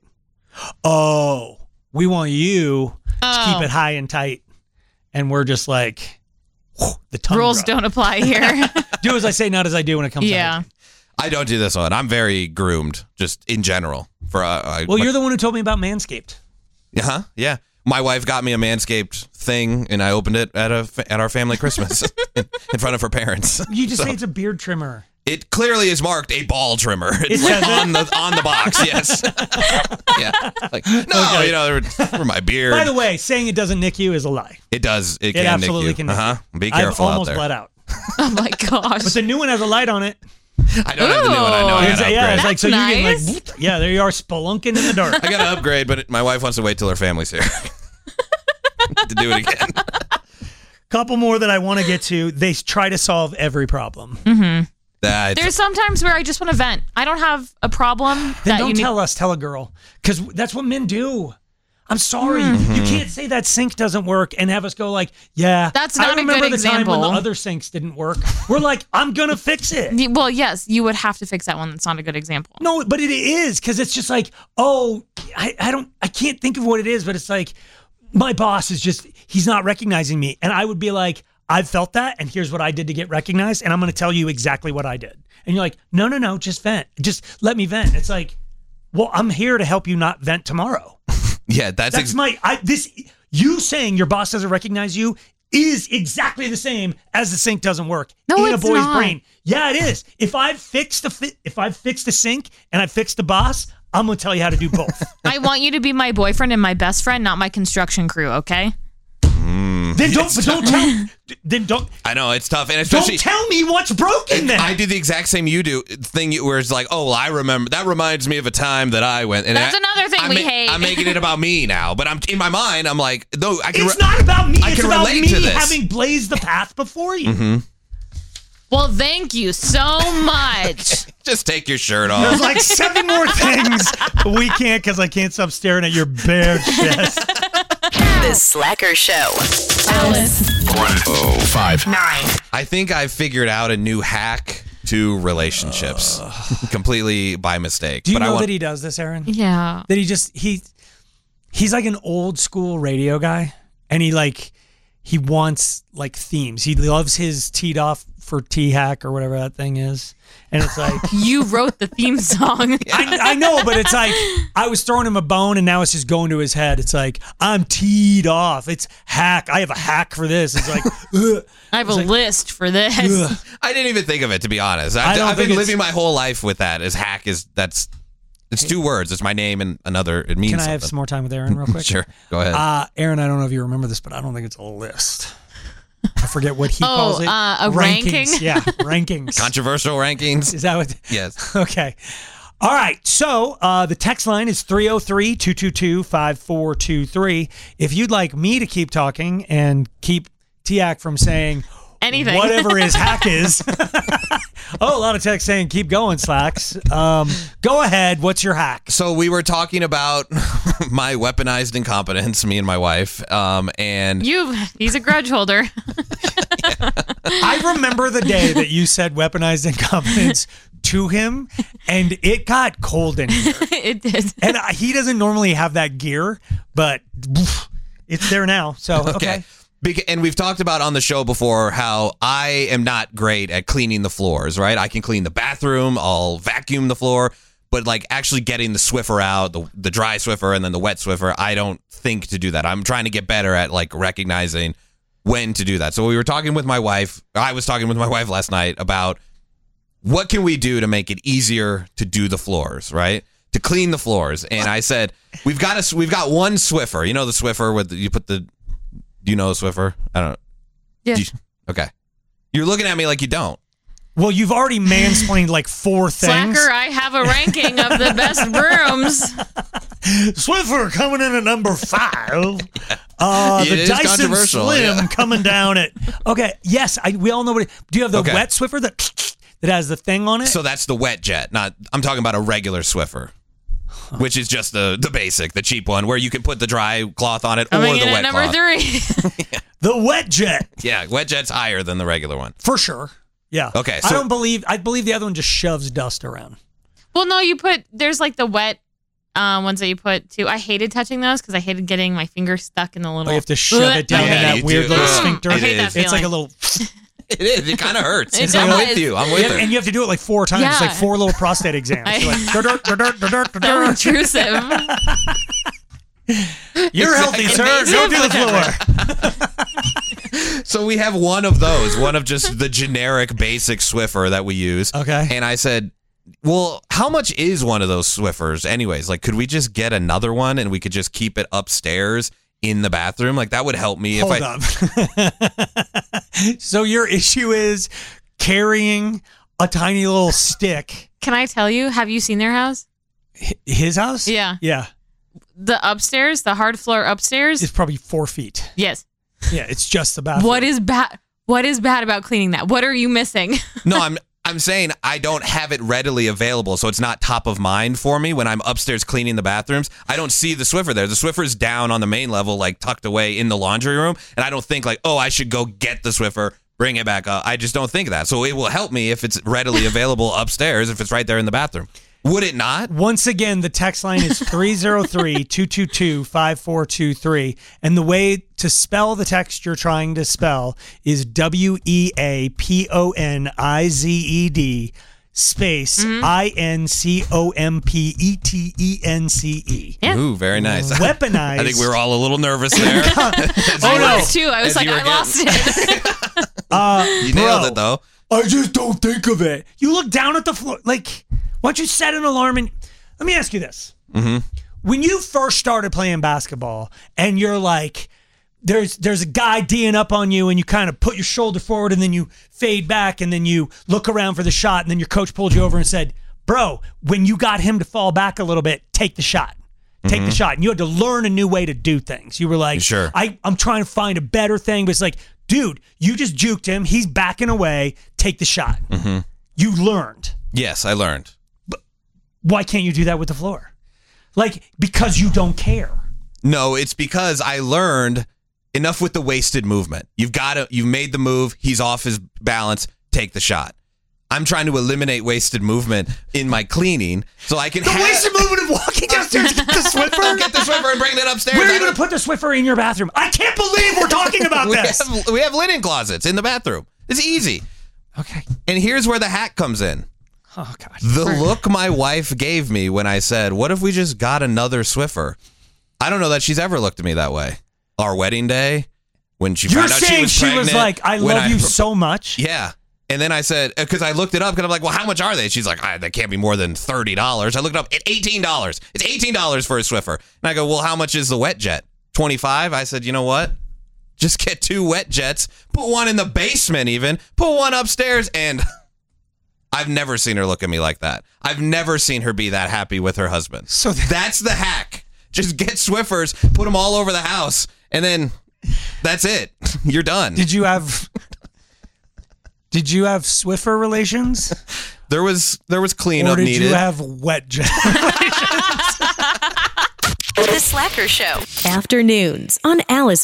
Oh, we want you to keep it high and tight. And we're just like, the tongue rules drop. don't apply here. Do as I say, not as I do when it comes to yeah. I don't do this one. I'm very groomed, just in general. Well, you're the one who told me about Manscaped. Uh-huh, yeah. My wife got me a Manscaped thing, and I opened it at our family Christmas in front of her parents. You just say it's a beard trimmer. It clearly is marked a ball trimmer. It's like on the box, yes. Yeah. Like, no, okay. For my beard. By the way, saying it doesn't nick you is a lie. It does. It can absolutely nick you. Can nick you. Be careful I've almost out there. bled out. Oh my gosh. But the new one has a light on it. I don't have the new one. I know. I gotta yeah, upgrade. it's like so nice. you can yeah, there you are spelunking in the dark. I gotta upgrade, but my wife wants to wait till her family's here to do it again. Couple more that I want to get to. They try to solve every problem. Mm-hmm. There's sometimes where I just want to vent. I don't have a problem. Then don't tell us. Tell a girl, because that's what men do. I'm sorry. Mm-hmm. You can't say that sink doesn't work and have us go like, yeah. That's not a good I remember the example. time when the other sinks didn't work. We're like, I'm going to fix it. Well, yes, you would have to fix that one. That's not a good example. No, but it is, because it's just like, oh, I can't think of what it is, but it's like, my boss is just, he's not recognizing me. And I would be like, I've felt that, and here's what I did to get recognized, and I'm going to tell you exactly what I did. And you're like, no, just vent. Just let me vent. It's like, well, I'm here to help you not vent tomorrow. Yeah, you saying your boss doesn't recognize you is exactly the same as the sink doesn't work in a boy's brain. Yeah, it is. If I've fixed the sink and I fixed the boss, I'm going to tell you how to do both. I want you to be my boyfriend and my best friend, not my construction crew, okay? Then don't. I know it's tough, and especially don't tell me what's broken. Then I do the exact same you do thing, where it's like, oh, well, I remember that reminds me of a time that I went. And that's another thing we hate. I'm making it about me now, but I'm in my mind. I'm like, no, it's not about me. It's about me to this. having blazed the path before you. Mm-hmm. Well, thank you so much. Just take your shirt off. There's like 7 more things, but we can't because I can't stop staring at your bare chest. The Slacker Show. Alice. 105.9. I think I figured out a new hack to relationships completely by mistake. Do you know that he does this, Aaron? Yeah. That he's like an old school radio guy, and he wants like themes. He loves his teed off for T-Hack or whatever that thing is. And it's like you wrote the theme song. I know, but it's like I was throwing him a bone and now it's just going to his head. It's like I'm teed off. It's hack. I have a hack for this. It's like I have a list for this. I didn't even think of it, to be honest. I've been living my whole life with that. As hack it's 2 words. It's my name and another. It means. Can I something. have some more time with Aaron real quick? Sure. Go ahead. Aaron, I don't know if you remember this, but I don't think it's a list. I forget what he calls it. A ranking? Yeah, rankings. Controversial rankings. Is that what? Yes. Okay. All right. So the text line is 303-222-5423. If you'd like me to keep talking and keep Tiak from saying anything, whatever his hack is. Oh, a lot of text saying keep going, Slacks. Go ahead. What's your hack? So we were talking about my weaponized incompetence, me and my wife, and he's a grudge holder. I remember the day that you said weaponized incompetence to him, and it got cold in here. It did. And he doesn't normally have that gear, but it's there now. So, okay. And we've talked about on the show before how I am not great at cleaning the floors, right? I can clean the bathroom, I'll vacuum the floor, but like actually getting the Swiffer out, the dry Swiffer and then the wet Swiffer, I don't think to do that. I'm trying to get better at like recognizing when to do that. So I was talking with my wife last night about what can we do to make it easier to do the floors, right? To clean the floors. And I said, we've got one Swiffer. You know the Swiffer with you put the. Do you know Swiffer? I don't know. Yeah. Okay. You're looking at me like you don't. Well, you've already mansplained like 4 things. Slacker, I have a ranking of the best brooms. Swiffer coming in at number 5. The Dyson Slim coming down at... Okay, yes, we all know what... Do you have the wet Swiffer that has the thing on it? So that's the wet jet. I'm talking about a regular Swiffer. which is just the basic, the cheap one, where you can put the dry cloth on it or Coming the in wet at number cloth. 3. The wet jet. Yeah, wet jet's higher than the regular one. For sure. Yeah. Okay, I so- believe the other one just shoves dust around. Well, no, there's like the wet ones that you put too. I hated touching those because I hated getting my finger stuck in the little. Oh, you have to shove it down in that weird little sphincter. I hate that It's like a feeling. little. It is. It kind of hurts. It I'm does. with you. I'm with her. And you have to do it like 4 times. It's like Yeah. 4 little prostate exams. You're like, So intrusive. You're healthy, sir. Go to the floor. So we have one of those, one of just the generic basic Swiffer that we use. Okay. And I said, well, how much is one of those Swiffers anyways? Like, could we just get another one and we could just keep it upstairs in the bathroom? Like, that would help me. Hold up. So your issue is carrying a tiny little stick. Can I tell you? Have you seen their house? His house? Yeah. Yeah. The upstairs, the hard floor upstairs. It's probably 4 feet. Yes. Yeah, it's just the bathroom. What is bad? What is bad about cleaning that? What are you missing? No, I'm saying I don't have it readily available, so it's not top of mind for me when I'm upstairs cleaning the bathrooms. I don't see the Swiffer there. The Swiffer's down on the main level, like tucked away in the laundry room, and I don't think like, oh, I should go get the Swiffer, bring it back up. I just don't think of that. So it will help me if it's readily available upstairs, if it's right there in the bathroom. Would it not? Once again, the text line is 303-222-5423. And the way to spell the text you're trying to spell is WEAPONIZED space INCOMPETENCE. Yeah. Ooh, very nice. Weaponized. I think we were all a little nervous there. I was too. I was like, I lost it. You nailed it, though. I just don't think of it. You look down at the floor. Like, why don't you set an alarm? And let me ask you this. Mm-hmm. When you first started playing basketball and you're like, there's a guy D'ing up on you and you kind of put your shoulder forward and then you fade back and then you look around for the shot and then your coach pulled you over and said, bro, when you got him to fall back a little bit, take the shot. Take the shot. And you had to learn a new way to do things. You were like, Sure. I'm trying to find a better thing. But it's like, dude, you just juked him. He's backing away. Take the shot. Mm-hmm. You learned. Yes, I learned. But why can't you do that with the floor? Like, because you don't care. No, it's because I learned enough with the wasted movement. You've made the move. He's off his balance. Take the shot. I'm trying to eliminate wasted movement in my cleaning so I can wasted movement of walking downstairs to get the Swiffer? Get the Swiffer and bring that upstairs. Where are you going to put the Swiffer in your bathroom? I can't believe we're talking about this. We have linen closets in the bathroom. It's easy. Okay. And here's where the hack comes in. Oh, God. The look my wife gave me when I said, what if we just got another Swiffer? I don't know that she's ever looked at me that way. Our wedding day, when she You're found out saying she was pregnant. like, I love you so much? Yeah. And then I said, because I looked it up, because I'm like, well, how much are they? She's like, that can't be more than $30. I looked it up. It's $18. It's $18 for a Swiffer. And I go, well, how much is the wet jet? $25? I said, you know what? Just get 2 wet jets. Put one in the basement even. Put one upstairs. And I've never seen her look at me like that. I've never seen her be that happy with her husband. So that's the hack. Just get Swiffers, put them all over the house, and then that's it. You're done. Did you have Swiffer relations? There was cleanup or did needed. you have wet jet? The Slacker Show. Afternoons on Alice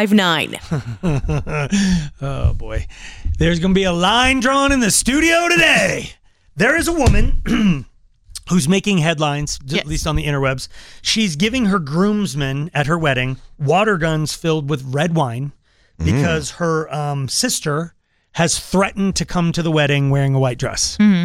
105.9. Oh, boy. There's going to be a line drawn in the studio today. There is a woman who's making headlines, at least on the interwebs. She's giving her groomsmen at her wedding water guns filled with red wine because her sister has threatened to come to the wedding wearing a white dress. Mm-hmm.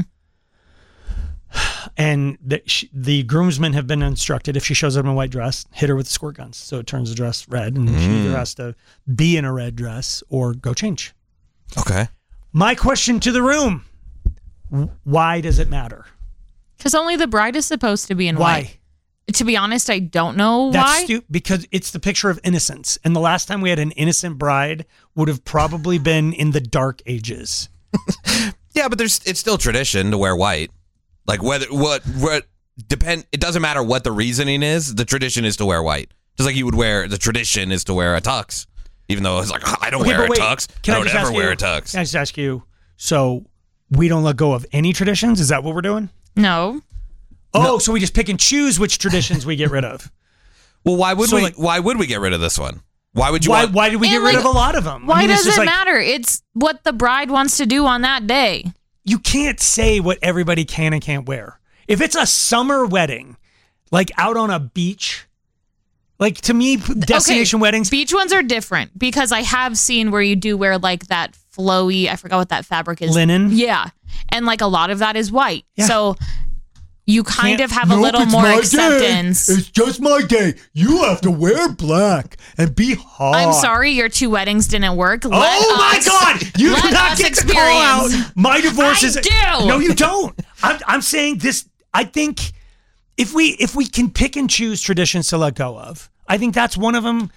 And the groomsmen have been instructed, if she shows up in a white dress, hit her with the squirt guns. So it turns the dress red, and she either has to be in a red dress or go change. Okay. My question to the room, why does it matter? Because only the bride is supposed to be in white. To be honest, I don't know why. Because it's the picture of innocence. And the last time we had an innocent bride would have probably been in the dark ages. Yeah, but it's still tradition to wear white. Like it doesn't matter what the reasoning is, the tradition is to wear white. Just like the tradition is to wear a tux. Even though it's like, I don't wear a tux. I don't ever wear a tux. Can I just ask you, so we don't let go of any traditions? Is that what we're doing? No. Oh, so we just pick and choose which traditions we get rid of. Well, why would we get rid of this one? Why would you? Why did we get rid of a lot of them? Why does it matter? It's what the bride wants to do on that day. You can't say what everybody can and can't wear. If it's a summer wedding, like out on a beach, like to me, destination weddings. Beach ones are different because I have seen where you do wear like that flowy, I forgot what that fabric is. Linen? Yeah. And like a lot of that is white. Yeah. So you kind of have a little more acceptance. It's just my day. You have to wear black and be hot. I'm sorry, your 2 weddings didn't work. My God! You do not get to call out my divorces. I do. No, you don't. I'm saying this. I think if we can pick and choose traditions to let go of, I think that's one of them.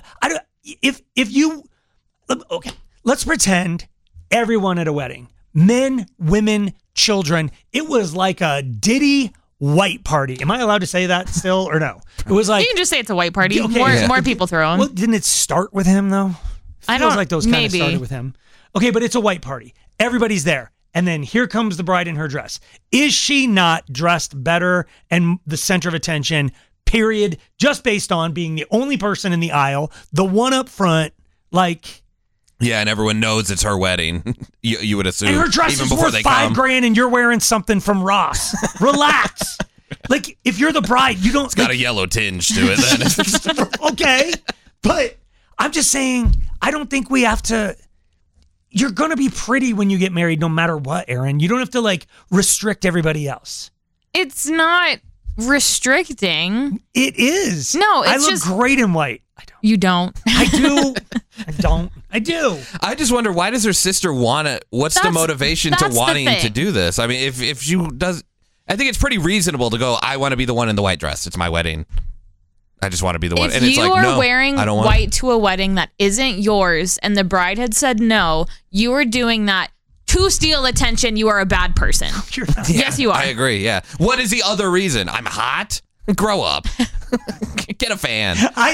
Okay, let's pretend everyone at a wedding, men, women, children, it was like a Diddy white party. Am I allowed to say that still or no? It was like you can just say it's a white party. Okay. More people throwing. Well, didn't it start with him though? Feels like those kind of started with him. Okay, but it's a white party. Everybody's there. And then here comes the bride in her dress. Is she not dressed better and the center of attention, period, just based on being the only person in the aisle, the one up front, like... Yeah, and everyone knows it's her wedding. You would assume. And her dress even is before worth they $5,000 and you're wearing something from Ross. Relax. Like, if you're the bride, you don't... It's got a yellow tinge to it then. Okay. But I'm just saying, I don't think we have to... You're going to be pretty when you get married no matter what, Aaron. You don't have to, like, restrict everybody else. It's not restricting. It is. No, it's I look just... great in white. I don't. You don't. I do. I don't. I do. I just wonder, why does her sister want it? What's the motivation to wanting to do this? I mean, if she does... I think it's pretty reasonable to go, I want to be the one in the white dress. It's my wedding. I just want to be the one. If and it's you like, are no, wearing I don't white to a wedding that isn't yours and the bride had said no, you are doing that to steal attention. You are a bad person. Yes, you are. I agree, yeah. What is the other reason? I'm hot? Grow up. Get a fan.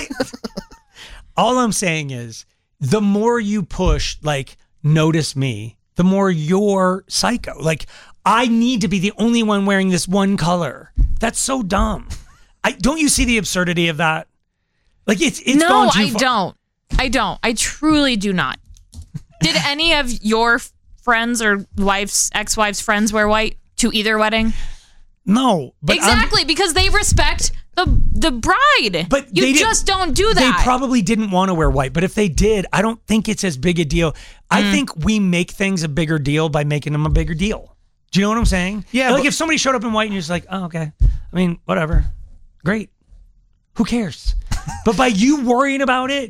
All I'm saying is, the more you push, like, notice me, the more you're psycho. Like, I need to be the only one wearing this one color. That's so dumb. Don't you see the absurdity of that? Like, it's no, gone too far. I don't. I truly do not. Did any of your friends or ex-wives' friends wear white to either wedding? No. But exactly, because they respect the bride. But you just don't do that. They probably didn't want to wear white, but if they did, I don't think it's as big a deal. I think we make things a bigger deal by making them a bigger deal. Do you know what I'm saying? Yeah. Like, if somebody showed up in white and you're just like, oh, okay. I mean, whatever. Great. Who cares? But by you worrying about it,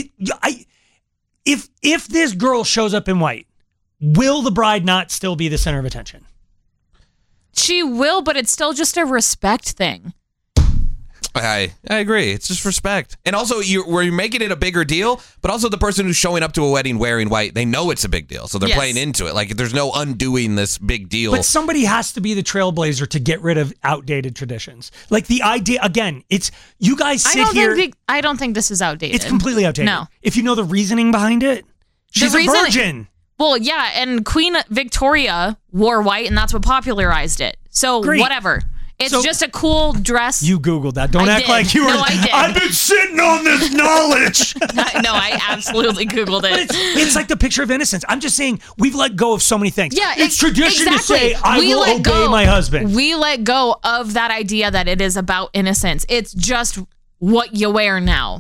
if this girl shows up in white, will the bride not still be the center of attention? She will, but it's still just a respect thing. I agree. It's just respect. And also, we're making it a bigger deal, but also the person who's showing up to a wedding wearing white, they know it's a big deal. So they're playing into it. Like, there's no undoing this big deal. But somebody has to be the trailblazer to get rid of outdated traditions. Like, the idea, again, it's, you guys sit here. I don't think this is outdated. It's completely outdated. No. If you know the reasoning behind it, she's a virgin. Well, yeah, and Queen Victoria wore white, and that's what popularized it. So, whatever. It's just a cool dress. You Googled that. Don't act like you were. No, I did. I've been sitting on this knowledge. No, I absolutely Googled it. But it's like the picture of innocence. I'm just saying, we've let go of so many things. Yeah, it's tradition to say, I will obey my husband. We let go of that idea that it is about innocence. It's just what you wear now.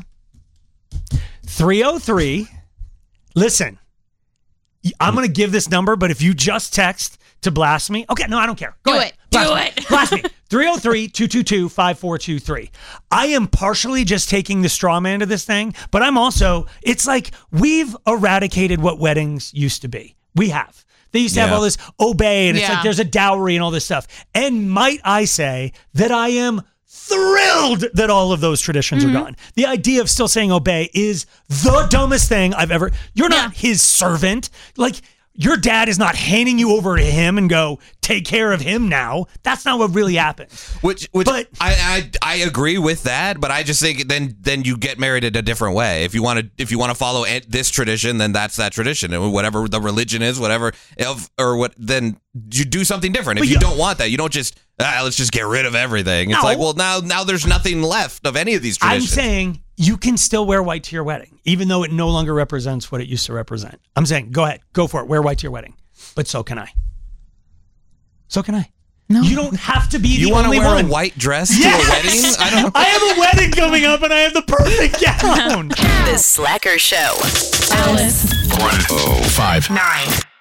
303. Listen, I'm going to give this number, but if you just text to blast me. Okay, no, I don't care. Go ahead. Do it. Blast me. 303-222-5423. I am partially just taking the straw man to this thing, but I'm also, it's like we've eradicated what weddings used to be. We have. They used to have all this obey, and it's like there's a dowry and all this stuff. And might I say that I am thrilled that all of those traditions are gone. The idea of still saying obey is the dumbest thing I've ever. You're not his servant. Like, Your dad is not handing you over to him and go, take care of him now. That's not what really happened. Which I agree with that, but I just think then you get married in a different way. If you want to follow this tradition, then that's that tradition, and whatever the religion is, then you do something different. If you don't want that, you don't just let's just get rid of everything. It's like, well, now there's nothing left of any of these traditions. I'm saying you can still wear white to your wedding, even though it no longer represents what it used to represent. I'm saying, go ahead, go for it, wear white to your wedding. But so can I. So can I. No. You don't have to be the only one. You want to wear a white dress to a wedding? I have a wedding coming up and I have the perfect gown. The Slacker Show. Alice. 1059.